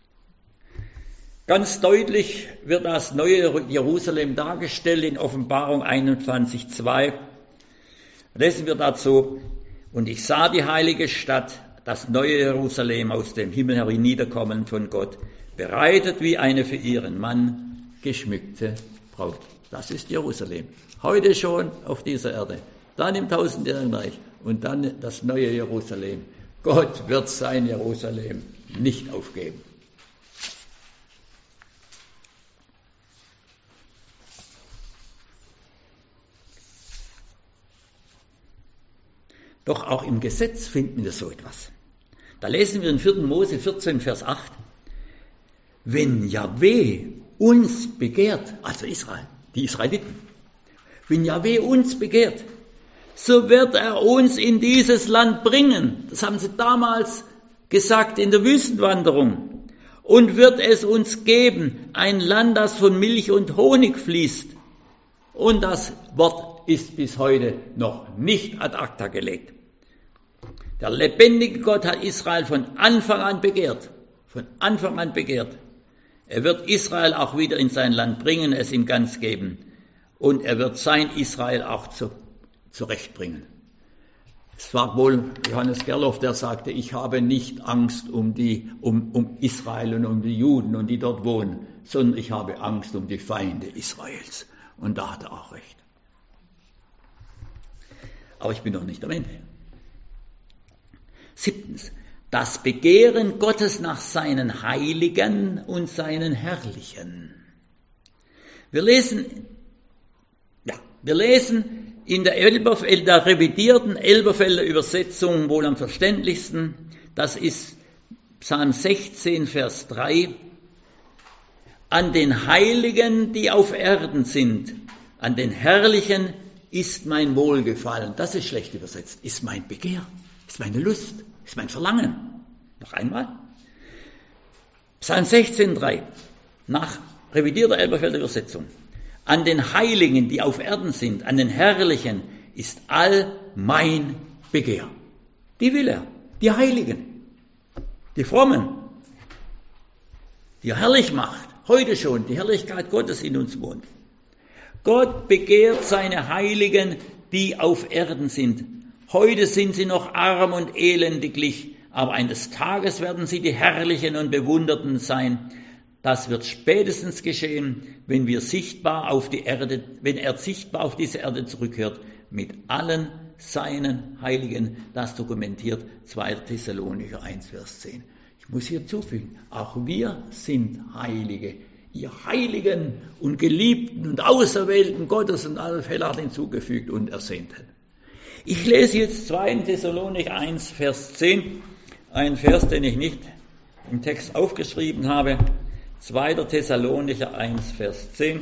Ganz deutlich wird das neue Jerusalem dargestellt in Offenbarung einundzwanzig, zwei. Lesen wir dazu, und ich sah die heilige Stadt, das neue Jerusalem aus dem Himmel herniederkommen von Gott, bereitet wie eine für ihren Mann geschmückte Braut. Das ist Jerusalem. Heute schon auf dieser Erde, dann im tausendjährigen Reich und dann das neue Jerusalem. Gott wird sein Jerusalem nicht aufgeben. Doch auch im Gesetz finden wir so etwas. Da lesen wir in vierten Mose vierzehn, Vers acht. Wenn Jahwe uns begehrt, also Israel, die Israeliten, wenn Jahwe uns begehrt, so wird er uns in dieses Land bringen. Das haben sie damals gesagt in der Wüstenwanderung. Und wird es uns geben, ein Land, das von Milch und Honig fließt. Und das Wort ist bis heute noch nicht ad acta gelegt. Der lebendige Gott hat Israel von Anfang an begehrt. Von Anfang an begehrt. Er wird Israel auch wieder in sein Land bringen, es ihm ganz geben. Und er wird sein Israel auch zu, zurechtbringen. Es war wohl Johannes Gerloff, der sagte, ich habe nicht Angst um, die, um, um Israel und um die Juden und die dort wohnen, sondern ich habe Angst um die Feinde Israels. Und da hat er auch recht. Aber ich bin noch nicht am Ende. Siebtens, das Begehren Gottes nach seinen Heiligen und seinen Herrlichen. Wir lesen, ja, wir lesen in der, Elberf- der revidierten Elberfelder Übersetzung wohl am verständlichsten, das ist Psalm sechzehn, Vers drei, an den Heiligen, die auf Erden sind, an den Herrlichen ist mein Wohlgefallen. Das ist schlecht übersetzt, ist mein Begehr, ist meine Lust, ist mein Verlangen. Noch einmal. Psalm sechzehn, drei, nach revidierter Elberfelder Übersetzung. An den Heiligen, die auf Erden sind, an den Herrlichen ist all mein Begehr. Die will er, die Heiligen, die Frommen, die er herrlich macht, heute schon, die Herrlichkeit Gottes in uns wohnt. Gott begehrt seine Heiligen, die auf Erden sind. Heute sind sie noch arm und elendiglich, aber eines Tages werden sie die Herrlichen und Bewunderten sein. Das wird spätestens geschehen, wenn wir sichtbar auf die Erde, wenn er sichtbar auf diese Erde zurückkehrt, mit allen seinen Heiligen. Das dokumentiert zweiter Thessalonicher eins, Vers zehn. Ich muss hier zufügen, auch wir sind Heilige. Ihr Heiligen und Geliebten und Auserwählten Gottes und alle Fälle hat hinzugefügt und Ersehnten. Ich lese jetzt zweiter Thessalonicher eins, Vers zehn, ein Vers, den ich nicht im Text aufgeschrieben habe. zweiter Thessalonicher eins, Vers zehn.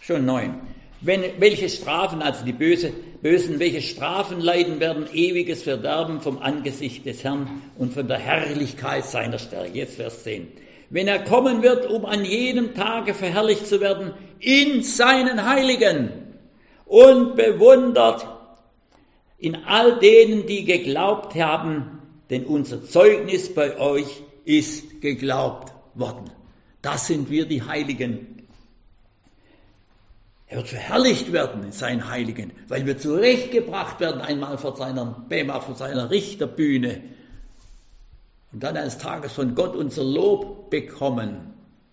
schon neun. Wenn, welche Strafen, also die Böse, Bösen, welche Strafen leiden werden, ewiges Verderben vom Angesicht des Herrn und von der Herrlichkeit seiner Stärke. Jetzt Vers zehn. Wenn er kommen wird, um an jedem Tage verherrlicht zu werden in seinen Heiligen und bewundert in all denen, die geglaubt haben, denn unser Zeugnis bei euch ist geglaubt worden. Das sind wir, die Heiligen. Er wird verherrlicht werden in seinen Heiligen, weil wir zurechtgebracht werden einmal vor seiner Bema, vor seiner Richterbühne und dann eines Tages von Gott unser Lob bekommen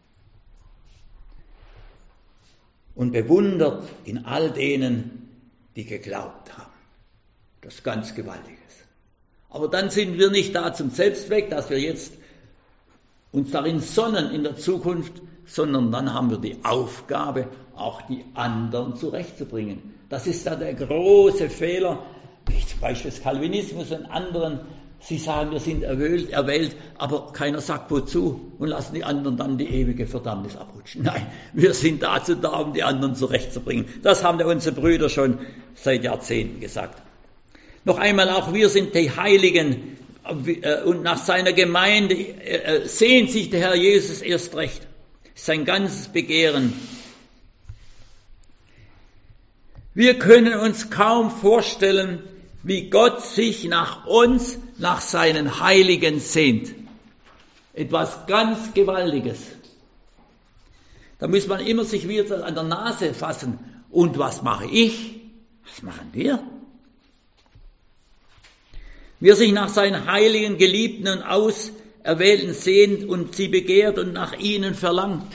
und bewundert in all denen, die geglaubt haben. Das ist ganz Gewaltiges. Aber dann sind wir nicht da zum Selbstzweck, dass wir jetzt uns darin sonnen in der Zukunft, sondern dann haben wir die Aufgabe, auch die anderen zurechtzubringen. Das ist da der große Fehler, wie zum Beispiel des Calvinismus und anderen. Sie sagen, wir sind erwählt, erwählt, aber keiner sagt wozu und lassen die anderen dann die ewige Verdammnis abrutschen. Nein, wir sind dazu da, um die anderen zurechtzubringen. Das haben unsere Brüder schon seit Jahrzehnten gesagt. Noch einmal, auch wir sind die Heiligen und nach seiner Gemeinde sehnt sich der Herr Jesus erst recht. Sein ganzes Begehren. Wir können uns kaum vorstellen, wie Gott sich nach uns, nach seinen Heiligen sehnt. Etwas ganz Gewaltiges. Da muss man immer sich wieder an der Nase fassen. Und was mache ich? Was machen wir? Wer sich nach seinen Heiligen, Geliebten und Auserwählten sehnt und sie begehrt und nach ihnen verlangt.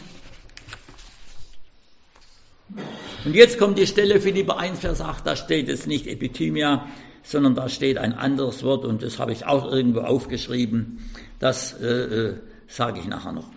Und jetzt kommt die Stelle, Philipper eins, Vers acht, da steht jetzt nicht Epithymia, sondern da steht ein anderes Wort und das habe ich auch irgendwo aufgeschrieben. Das äh, äh, sage ich nachher noch.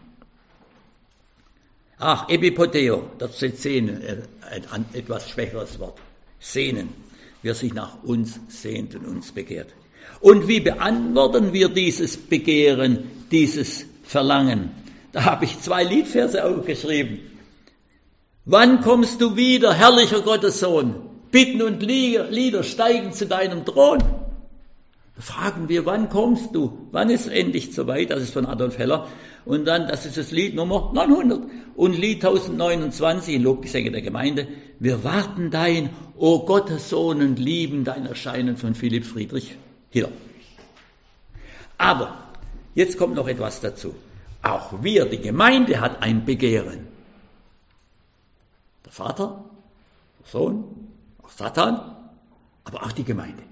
Ach, Epipoteo, das steht Sehnen, äh, ein, ein etwas schwächeres Wort. Sehnen, wer sich nach uns sehnt und uns begehrt. Und wie beantworten wir dieses Begehren, dieses Verlangen? Da habe ich zwei Liedverse aufgeschrieben. Wann kommst du wieder, herrlicher Gottessohn? Bitten und Lieder steigen zu deinem Thron. Da fragen wir, wann kommst du? Wann ist endlich soweit? Das ist von Adolf Heller. Und dann, das ist das Lied Nummer neunhundert. Und Lied tausendneunundzwanzig, Lobgesänge der Gemeinde. Wir warten dein, o Gottessohn, und lieben dein Erscheinen von Philipp Friedrich Hiller. Aber, jetzt kommt noch etwas dazu. Auch wir, die Gemeinde, hat ein Begehren. Der Vater, der Sohn, auch Satan, aber auch die Gemeinde.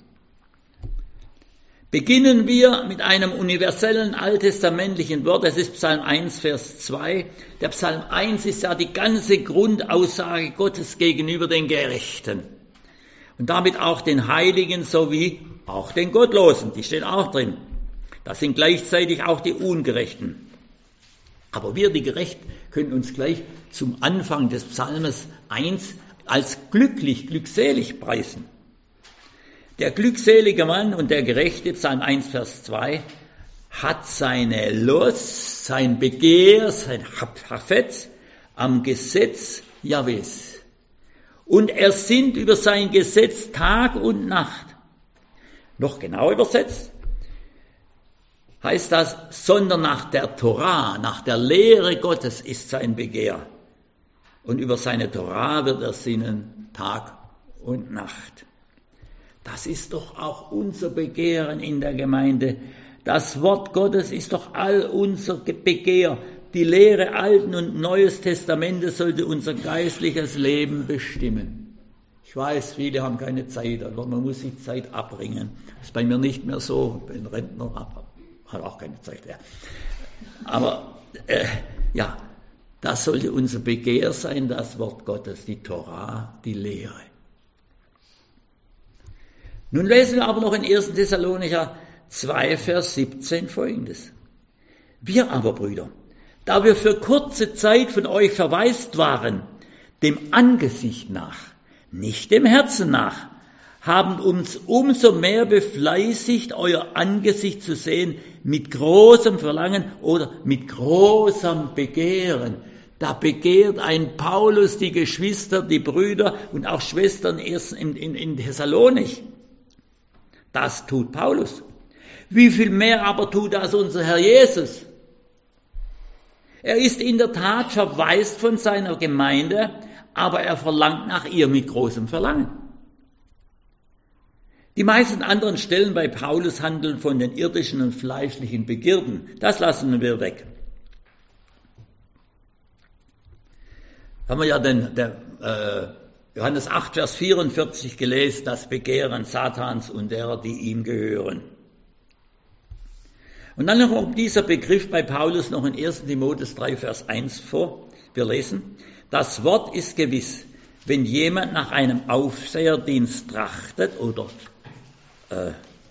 Beginnen wir mit einem universellen alttestamentlichen Wort, das ist Psalm eins, Vers zwei. Der Psalm eins ist ja die ganze Grundaussage Gottes gegenüber den Gerechten. Und damit auch den Heiligen sowie auch den Gottlosen, die stehen auch drin. Das sind gleichzeitig auch die Ungerechten. Aber wir, die Gerechten, können uns gleich zum Anfang des Psalmes eins als glücklich, glückselig preisen. Der glückselige Mann und der Gerechte, Psalm eins, Vers zwei, hat seine Lust, sein Begehr, sein Hafetz am Gesetz Jahwes. Und er sinnt über sein Gesetz Tag und Nacht. Noch genau übersetzt heißt das, sondern nach der Torah, nach der Lehre Gottes ist sein Begehr. Und über seine Torah wird er sinnen Tag und Nacht. Das ist doch auch unser Begehren in der Gemeinde. Das Wort Gottes ist doch all unser Begehr. Die Lehre Alten und Neues Testamentes sollte unser geistliches Leben bestimmen. Ich weiß, viele haben keine Zeit, aber man muss sich Zeit abbringen. Das ist bei mir nicht mehr so. Ich bin Rentner, hat auch keine Zeit mehr. Aber äh, ja, das sollte unser Begehr sein, das Wort Gottes, die Torah, die Lehre. Nun lesen wir aber noch in ersten Thessalonicher zwei, Vers siebzehn folgendes. Wir aber, Brüder, da wir für kurze Zeit von euch verwaist waren, dem Angesicht nach, nicht dem Herzen nach, haben uns umso mehr befleißigt, euer Angesicht zu sehen, mit großem Verlangen oder mit großem Begehren. Da begehrt ein Paulus die Geschwister, die Brüder und auch Schwestern erst in, in, in Thessalonich. Das tut Paulus. Wie viel mehr aber tut das unser Herr Jesus? Er ist in der Tat verwaist von seiner Gemeinde, aber er verlangt nach ihr mit großem Verlangen. Die meisten anderen Stellen bei Paulus handeln von den irdischen und fleischlichen Begierden. Das lassen wir weg. Haben wir ja den, der, äh, Johannes acht, Vers vierundvierzig gelesen, das Begehren Satans und derer, die ihm gehören. Und dann noch kommt dieser Begriff bei Paulus noch in ersten Timotheus drei, Vers eins vor. Wir lesen, das Wort ist gewiss, wenn jemand nach einem Aufseherdienst trachtet oder äh,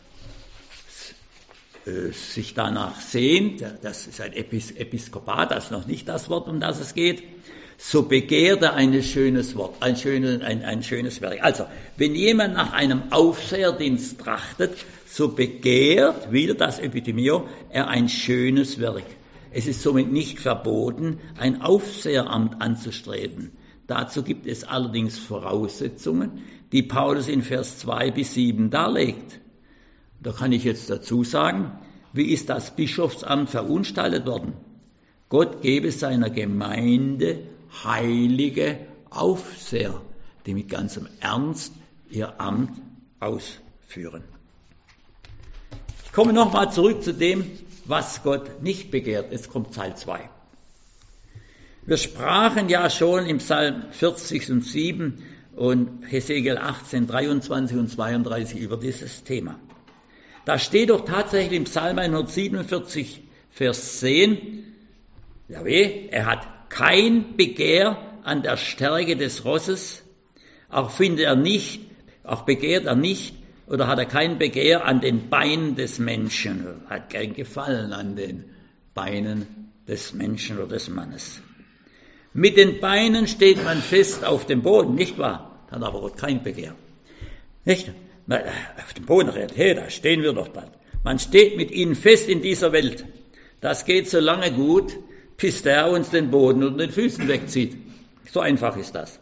äh, sich danach sehnt, das ist ein Epis- Episkopat, das ist noch nicht das Wort, um das es geht, so begehrt er ein schönes Wort, ein schönes, ein, ein schönes Werk. Also, wenn jemand nach einem Aufseherdienst trachtet, so begehrt, wieder das Epithemio, er ein schönes Werk. Es ist somit nicht verboten, ein Aufseheramt anzustreben. Dazu gibt es allerdings Voraussetzungen, die Paulus in Vers zwei bis sieben darlegt. Da kann ich jetzt dazu sagen, wie ist das Bischofsamt verunstaltet worden? Gott gebe seiner Gemeinde heilige Aufseher, die mit ganzem Ernst ihr Amt ausführen. Ich komme nochmal zurück zu dem, was Gott nicht begehrt. Jetzt kommt Teil zwei. Wir sprachen ja schon im Psalm vierzig und sieben und Hesekiel achtzehn, dreiundzwanzig und zweiunddreißig über dieses Thema. Da steht doch tatsächlich im Psalm hundertsiebenundvierzig, Vers zehn, Jahwe, er hat kein Begehr an der Stärke des Rosses, auch findet er nicht, auch begehrt er nicht, oder hat er kein Begehr an den Beinen des Menschen, hat kein Gefallen an den Beinen des Menschen oder des Mannes. Mit den Beinen steht man fest auf dem Boden, nicht wahr? Hat aber Gott kein Begehr. Nicht? Auf dem Boden redet, hey, da stehen wir doch bald. Man steht mit ihnen fest in dieser Welt. Das geht so lange gut, bis der uns den Boden unter den Füßen wegzieht. So einfach ist das.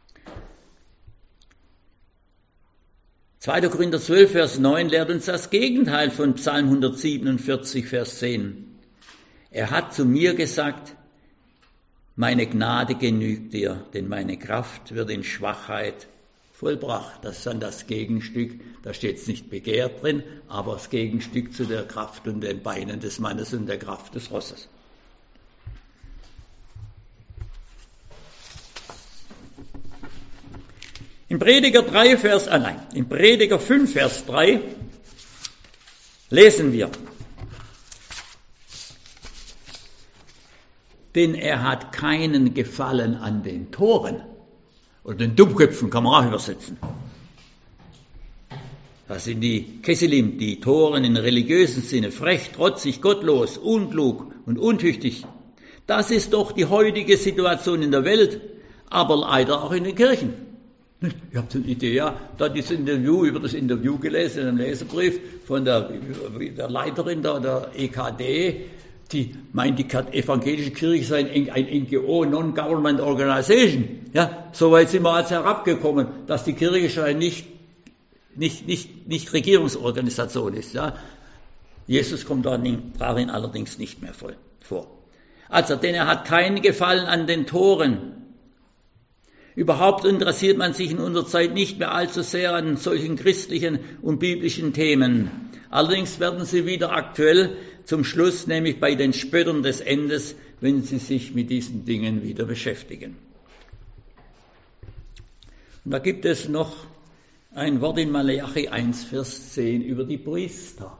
zweiter Korinther zwölf, Vers neun lehrt uns das Gegenteil von Psalm hundertsiebenundvierzig, Vers zehn. Er hat zu mir gesagt, meine Gnade genügt dir, denn meine Kraft wird in Schwachheit vollbracht. Das ist dann das Gegenstück, da steht es nicht begehrt drin, aber das Gegenstück zu der Kraft und den Beinen des Mannes und der Kraft des Rosses. Im Prediger drei, Vers, ah nein, im Prediger fünf, Vers drei lesen wir, denn er hat keinen Gefallen an den Toren oder den Dummköpfen, kann man auch übersetzen. Das sind die Kesselim, die Toren in religiösen Sinne, frech, trotzig, gottlos, unklug und untüchtig. Das ist doch die heutige Situation in der Welt, aber leider auch in den Kirchen. Ich habe so eine Idee, ja, da dieses Interview, über das Interview gelesen, in einem Leserbrief von der, der Leiterin der, der E K D, die meint, die evangelische Kirche sei ein, ein N G O, Non-Government Organization. Ja, so weit sind wir als herabgekommen, dass die Kirche schon nicht, nicht, nicht, nicht Regierungsorganisation ist. Ja. Jesus kommt darin allerdings nicht mehr vor. Also, denn er hat keinen Gefallen an den Toren. Überhaupt interessiert man sich in unserer Zeit nicht mehr allzu sehr an solchen christlichen und biblischen Themen. Allerdings werden sie wieder aktuell zum Schluss, nämlich bei den Spöttern des Endes, wenn sie sich mit diesen Dingen wieder beschäftigen. Und da gibt es noch ein Wort in Maleachi eins, Vers zehn über die Priester.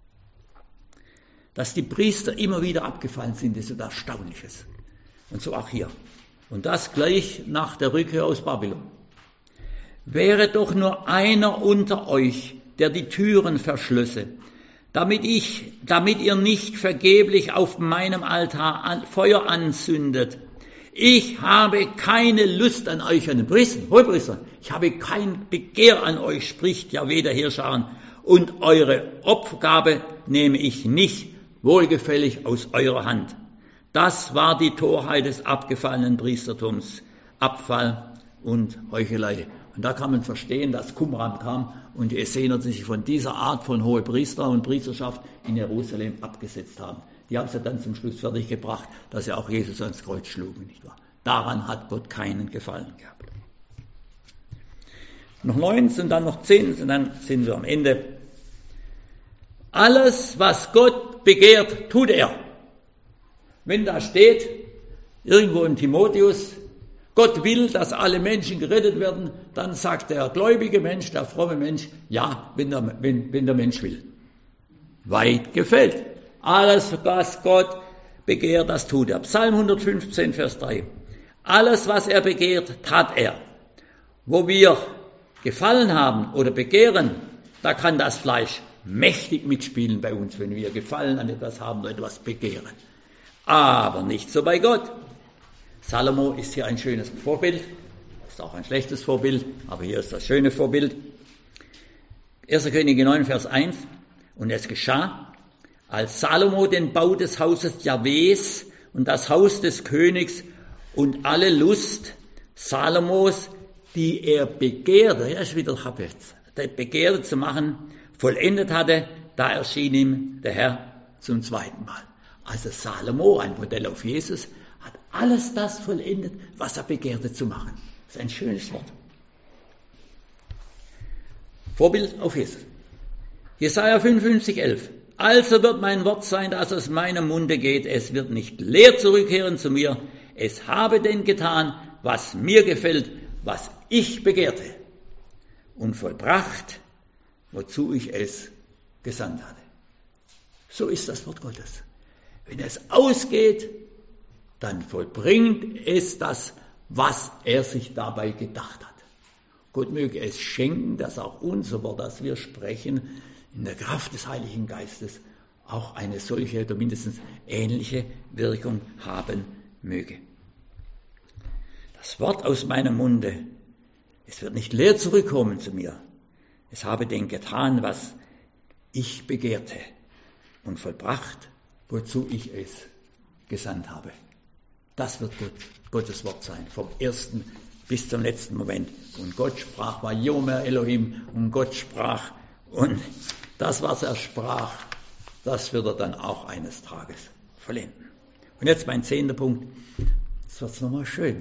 Dass die Priester immer wieder abgefallen sind, ist etwas Erstaunliches. Und so auch hier. Und das gleich nach der Rückkehr aus Babylon. Wäre doch nur einer unter euch, der die Türen verschlösse, damit ich, damit ihr nicht vergeblich auf meinem Altar an, Feuer anzündet. Ich habe keine Lust an euch, an den Priestern, Hohepriester. Ich habe kein Begehr an euch, spricht Jahwe der Heerscharen. Und eure Opfergabe nehme ich nicht wohlgefällig aus eurer Hand. Das war die Torheit des abgefallenen Priestertums, Abfall und Heuchelei. Und da kann man verstehen, dass Qumran kam und die Essener sich von dieser Art von Hohepriester und Priesterschaft in Jerusalem abgesetzt haben. Die haben es ja dann zum Schluss fertig gebracht, dass sie auch Jesus ans Kreuz schlugen, nicht wahr? Daran hat Gott keinen Gefallen gehabt. Noch neun und dann noch zehn und dann sind wir am Ende. Alles, was Gott begehrt, tut er. Wenn da steht, irgendwo in Timotheus, Gott will, dass alle Menschen gerettet werden, dann sagt der gläubige Mensch, der fromme Mensch, ja, wenn der, wenn, wenn der Mensch will. Weit gefällt. Alles, was Gott begehrt, das tut er. Psalm hundertfünfzehn, Vers drei. Alles, was er begehrt, tat er. Wo wir gefallen haben oder begehren, da kann das Fleisch mächtig mitspielen bei uns, wenn wir Gefallen an etwas haben oder etwas begehren. Aber nicht so bei Gott. Salomo ist hier ein schönes Vorbild, ist auch ein schlechtes Vorbild, aber hier ist das schöne Vorbild. erster Könige neun, Vers eins. Und es geschah, als Salomo den Bau des Hauses Jahwes und das Haus des Königs und alle Lust Salomos, die er begehrte, ja, ist wieder Habetz, der begehrte zu machen, vollendet hatte, da erschien ihm der Herr zum zweiten Mal. Also Salomo, ein Modell auf Jesus, hat alles das vollendet, was er begehrte zu machen. Das ist ein schönes Wort. Vorbild auf Jesus. Jesaja fünfundfünfzig, elf. Also wird mein Wort sein, das aus meinem Munde geht. Es wird nicht leer zurückkehren zu mir. Es habe denn getan, was mir gefällt, was ich begehrte. Und vollbracht, wozu ich es gesandt hatte. So ist das Wort Gottes. Wenn es ausgeht, dann vollbringt es das, was er sich dabei gedacht hat. Gott möge es schenken, dass auch unser Wort, das wir sprechen, in der Kraft des Heiligen Geistes auch eine solche oder mindestens ähnliche Wirkung haben möge. Das Wort aus meinem Munde, es wird nicht leer zurückkommen zu mir. Es habe denn getan, was ich begehrte und vollbracht, wozu ich es gesandt habe. Das wird Gott, Gottes Wort sein, vom ersten bis zum letzten Moment. Und Gott sprach, Vayomer Elohim, und Gott sprach, und das, was er sprach, das wird er dann auch eines Tages vollenden. Und jetzt mein zehnter Punkt, jetzt wird es nochmal schön.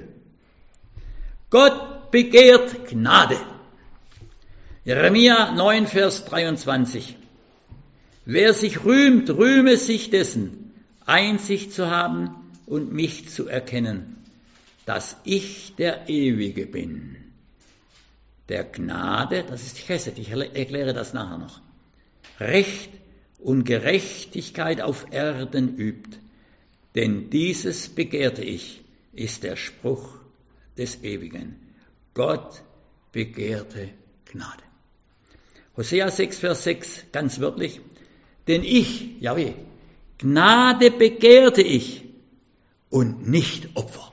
Gott begehrt Gnade. Jeremia neun, Vers dreiundzwanzig. Wer sich rühmt, rühme sich dessen, Einsicht zu haben und mich zu erkennen, dass ich der Ewige bin, der Gnade, das ist Chesed, ich erkläre das nachher noch, Recht und Gerechtigkeit auf Erden übt, denn dieses begehrte ich, ist der Spruch des Ewigen. Gott begehrte Gnade. Hosea sechs, Vers sechs, ganz wörtlich, denn ich, Jahwe, Gnade begehrte ich und nicht Opfer.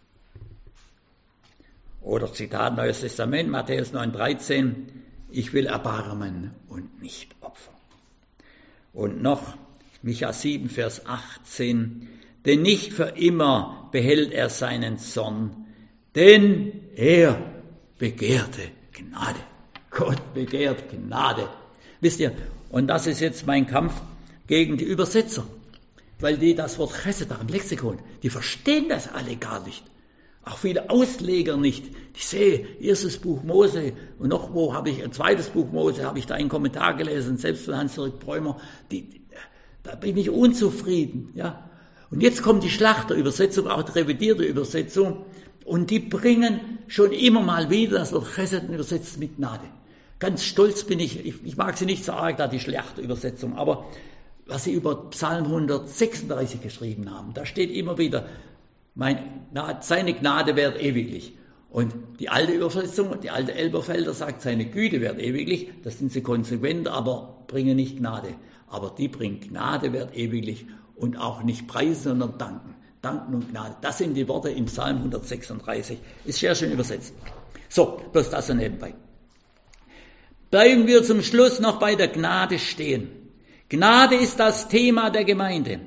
Oder Zitat Neues Testament, Matthäus neun, dreizehn, ich will Erbarmen und nicht Opfer. Und noch Micha sieben, Vers achtzehn, denn nicht für immer behält er seinen Zorn, denn er begehrte Gnade. Gott begehrt Gnade. Wisst ihr, und das ist jetzt mein Kampf gegen die Übersetzer, weil die das Wort Chesed im Lexikon, die verstehen das alle gar nicht. Auch viele Ausleger nicht. Ich sehe, erstes Buch Mose und noch wo habe ich, ein zweites Buch Mose, habe ich da einen Kommentar gelesen, selbst von Hans-Jörg Bräumer, die, die, da bin ich unzufrieden. Ja. Und jetzt kommt die Schlachterübersetzung, auch die revidierte Übersetzung, und die bringen schon immer mal wieder das Wort Chesed übersetzt mit Gnade. Ganz stolz bin ich, ich, ich mag sie nicht so arg, da die Schlachterübersetzung, aber was sie über Psalm hundertsechsunddreißig geschrieben haben, da steht immer wieder, mein, seine Gnade währt ewiglich. Und die alte Übersetzung, die alte Elberfelder sagt, seine Güte währt ewiglich. Das sind sie konsequent, aber bringen nicht Gnade. Aber die bringt Gnade währt ewiglich und auch nicht preisen, sondern danken. Danken und Gnade. Das sind die Worte im Psalm hundertsechsunddreißig. Ist sehr schön übersetzt. So, bloß das so nebenbei. Bleiben wir zum Schluss noch bei der Gnade stehen. Gnade ist das Thema der Gemeinde.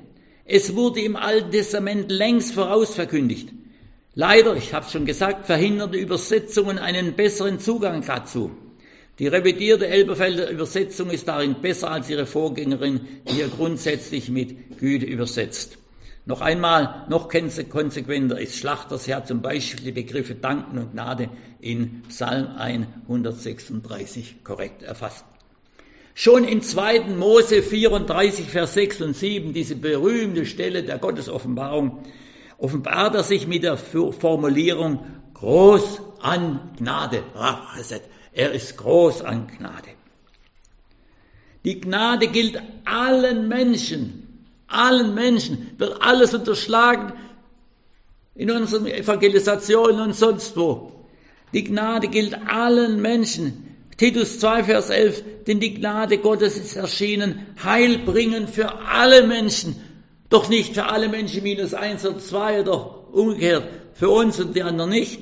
Es wurde im Alten Testament längst vorausverkündigt. Leider, ich habe es schon gesagt, verhindern die Übersetzungen einen besseren Zugang dazu. Die revidierte Elberfelder Übersetzung ist darin besser als ihre Vorgängerin, die hier grundsätzlich mit Güte übersetzt. Noch einmal, noch konsequenter ist Schlachters Herr zum Beispiel die Begriffe Danken und Gnade in Psalm hundertsechsunddreißig korrekt erfasst. Schon in zweiten Mose vierunddreißig, Vers sechs und sieben, diese berühmte Stelle der Gottesoffenbarung, offenbart er sich mit der Formulierung groß an Gnade. Er ist groß an Gnade. Die Gnade gilt allen Menschen. Allen Menschen wird alles unterschlagen in unseren Evangelisationen und sonst wo. Die Gnade gilt allen Menschen. Titus zwei, Vers elf, denn die Gnade Gottes ist erschienen, heilbringend für alle Menschen. Doch nicht für alle Menschen minus eins oder zwei oder umgekehrt, für uns und die anderen nicht.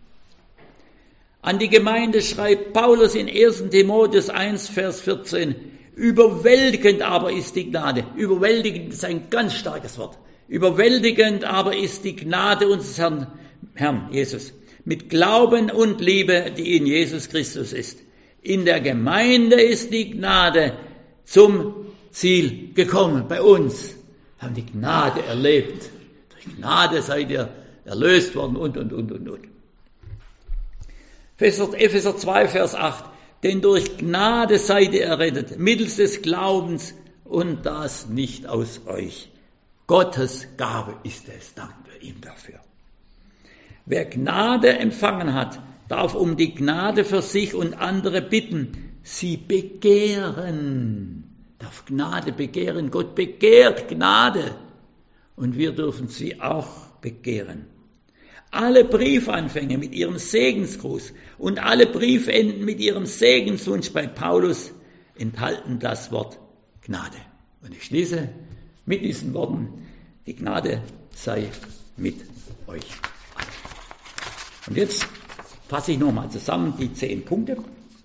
An die Gemeinde schreibt Paulus in ersten Timotheus eins, Vers vierzehn, überwältigend aber ist die Gnade. Überwältigend ist ein ganz starkes Wort. Überwältigend aber ist die Gnade unseres Herrn, Herrn Jesus, mit Glauben und Liebe, die in Jesus Christus ist. In der Gemeinde ist die Gnade zum Ziel gekommen. Bei uns haben die Gnade erlebt. Durch Gnade seid ihr erlöst worden und, und, und, und, und. Epheser zwei, Vers acht. Denn durch Gnade seid ihr errettet, mittels des Glaubens und das nicht aus euch. Gottes Gabe ist es, danken wir ihm dafür. Wer Gnade empfangen hat, darf um die Gnade für sich und andere bitten, sie begehren. Darf Gnade begehren. Gott begehrt Gnade und wir dürfen sie auch begehren. Alle Briefanfänge mit ihrem Segensgruß und alle Briefenden mit ihrem Segenswunsch bei Paulus enthalten das Wort Gnade. Und ich schließe mit diesen Worten, die Gnade sei mit euch. Und jetzt fasse ich nochmal zusammen die zehn Punkte.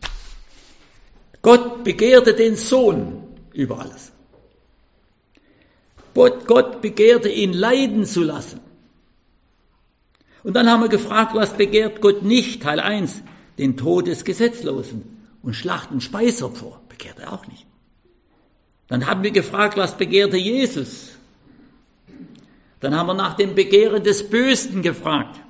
Gott begehrte den Sohn über alles. Gott begehrte ihn leiden zu lassen. Und dann haben wir gefragt, was begehrt Gott nicht? Teil eins, den Tod des Gesetzlosen und Schlacht- und Speisopfer begehrt er auch nicht. Dann haben wir gefragt, was begehrte Jesus? Dann haben wir nach dem Begehren des Bösen gefragt.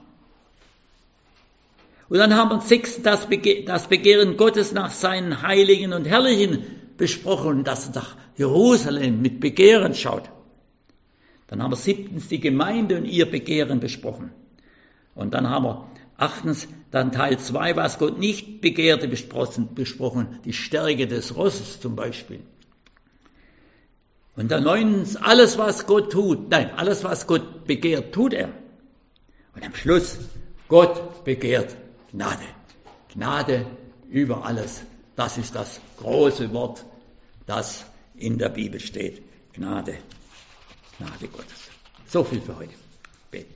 Und dann haben wir sechstens das, Bege- das Begehren Gottes nach seinen Heiligen und Herrlichen besprochen, dass er nach Jerusalem mit Begehren schaut. Dann haben wir siebtens die Gemeinde und ihr Begehren besprochen. Und dann haben wir achtens dann Teil zwei, was Gott nicht begehrte, besprochen, besprochen, die Stärke des Rosses zum Beispiel. Und dann neuntens, alles was Gott tut, nein, alles was Gott begehrt, tut er. Und am Schluss, Gott begehrt Gnade. Gnade über alles. Das ist das große Wort, das in der Bibel steht. Gnade, Gnade Gottes. So viel für heute. Beten.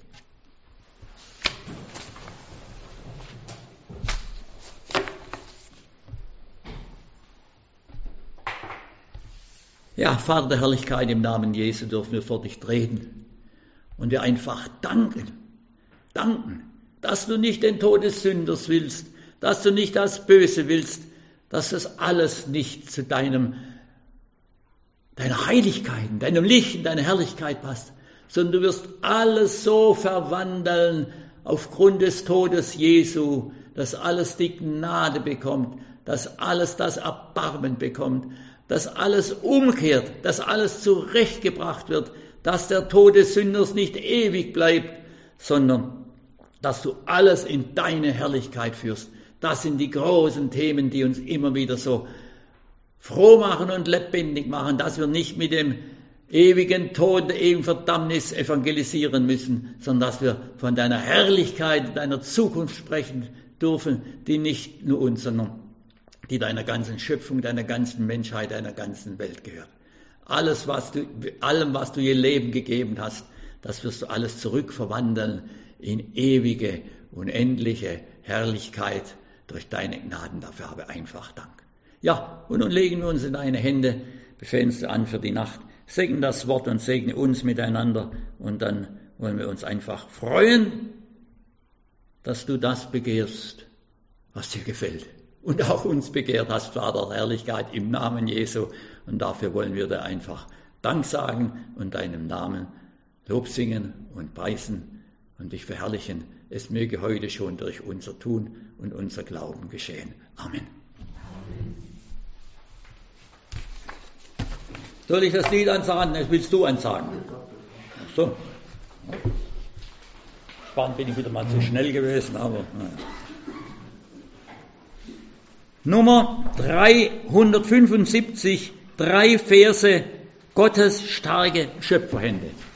Ja, Vater der Herrlichkeit, im Namen Jesu dürfen wir vor dich treten und wir einfach danken, danken, dass du nicht den Tod des Sünders willst, dass du nicht das Böse willst, dass das alles nicht zu deinem, deiner Heiligkeit, deinem Licht, deiner Herrlichkeit passt, sondern du wirst alles so verwandeln aufgrund des Todes Jesu, dass alles die Gnade bekommt, dass alles das Erbarmen bekommt, dass alles umkehrt, dass alles zurechtgebracht wird, dass der Tod des Sünders nicht ewig bleibt, sondern dass du alles in deine Herrlichkeit führst. Das sind die großen Themen, die uns immer wieder so froh machen und lebendig machen, dass wir nicht mit dem ewigen Tod, der ewigen Verdammnis evangelisieren müssen, sondern dass wir von deiner Herrlichkeit, deiner Zukunft sprechen dürfen, die nicht nur uns, sondern die deiner ganzen Schöpfung, deiner ganzen Menschheit, deiner ganzen Welt gehört. Alles, was du, allem, was du ihr Leben gegeben hast, das wirst du alles zurückverwandeln in ewige, unendliche Herrlichkeit durch deine Gnaden. Dafür habe einfach Dank. Ja, und nun legen wir uns in deine Hände, befehlen du an für die Nacht, Segne das Wort und segne uns miteinander. Und dann wollen wir uns einfach freuen, dass du das begehrst, was dir gefällt. Und auch uns begehrt hast, Vater der Herrlichkeit, im Namen Jesu. Und dafür wollen wir dir einfach Dank sagen und deinem Namen Lob singen und preisen und dich verherrlichen. Es möge heute schon durch unser Tun und unser Glauben geschehen. Amen. Soll ich das Lied ansagen? Das willst du ansagen. Ach so. Spannend, bin ich wieder mal zu schnell gewesen, aber naja. Nummer dreihundertfünfundsiebzig, drei Verse, Gottes starke Schöpferhände.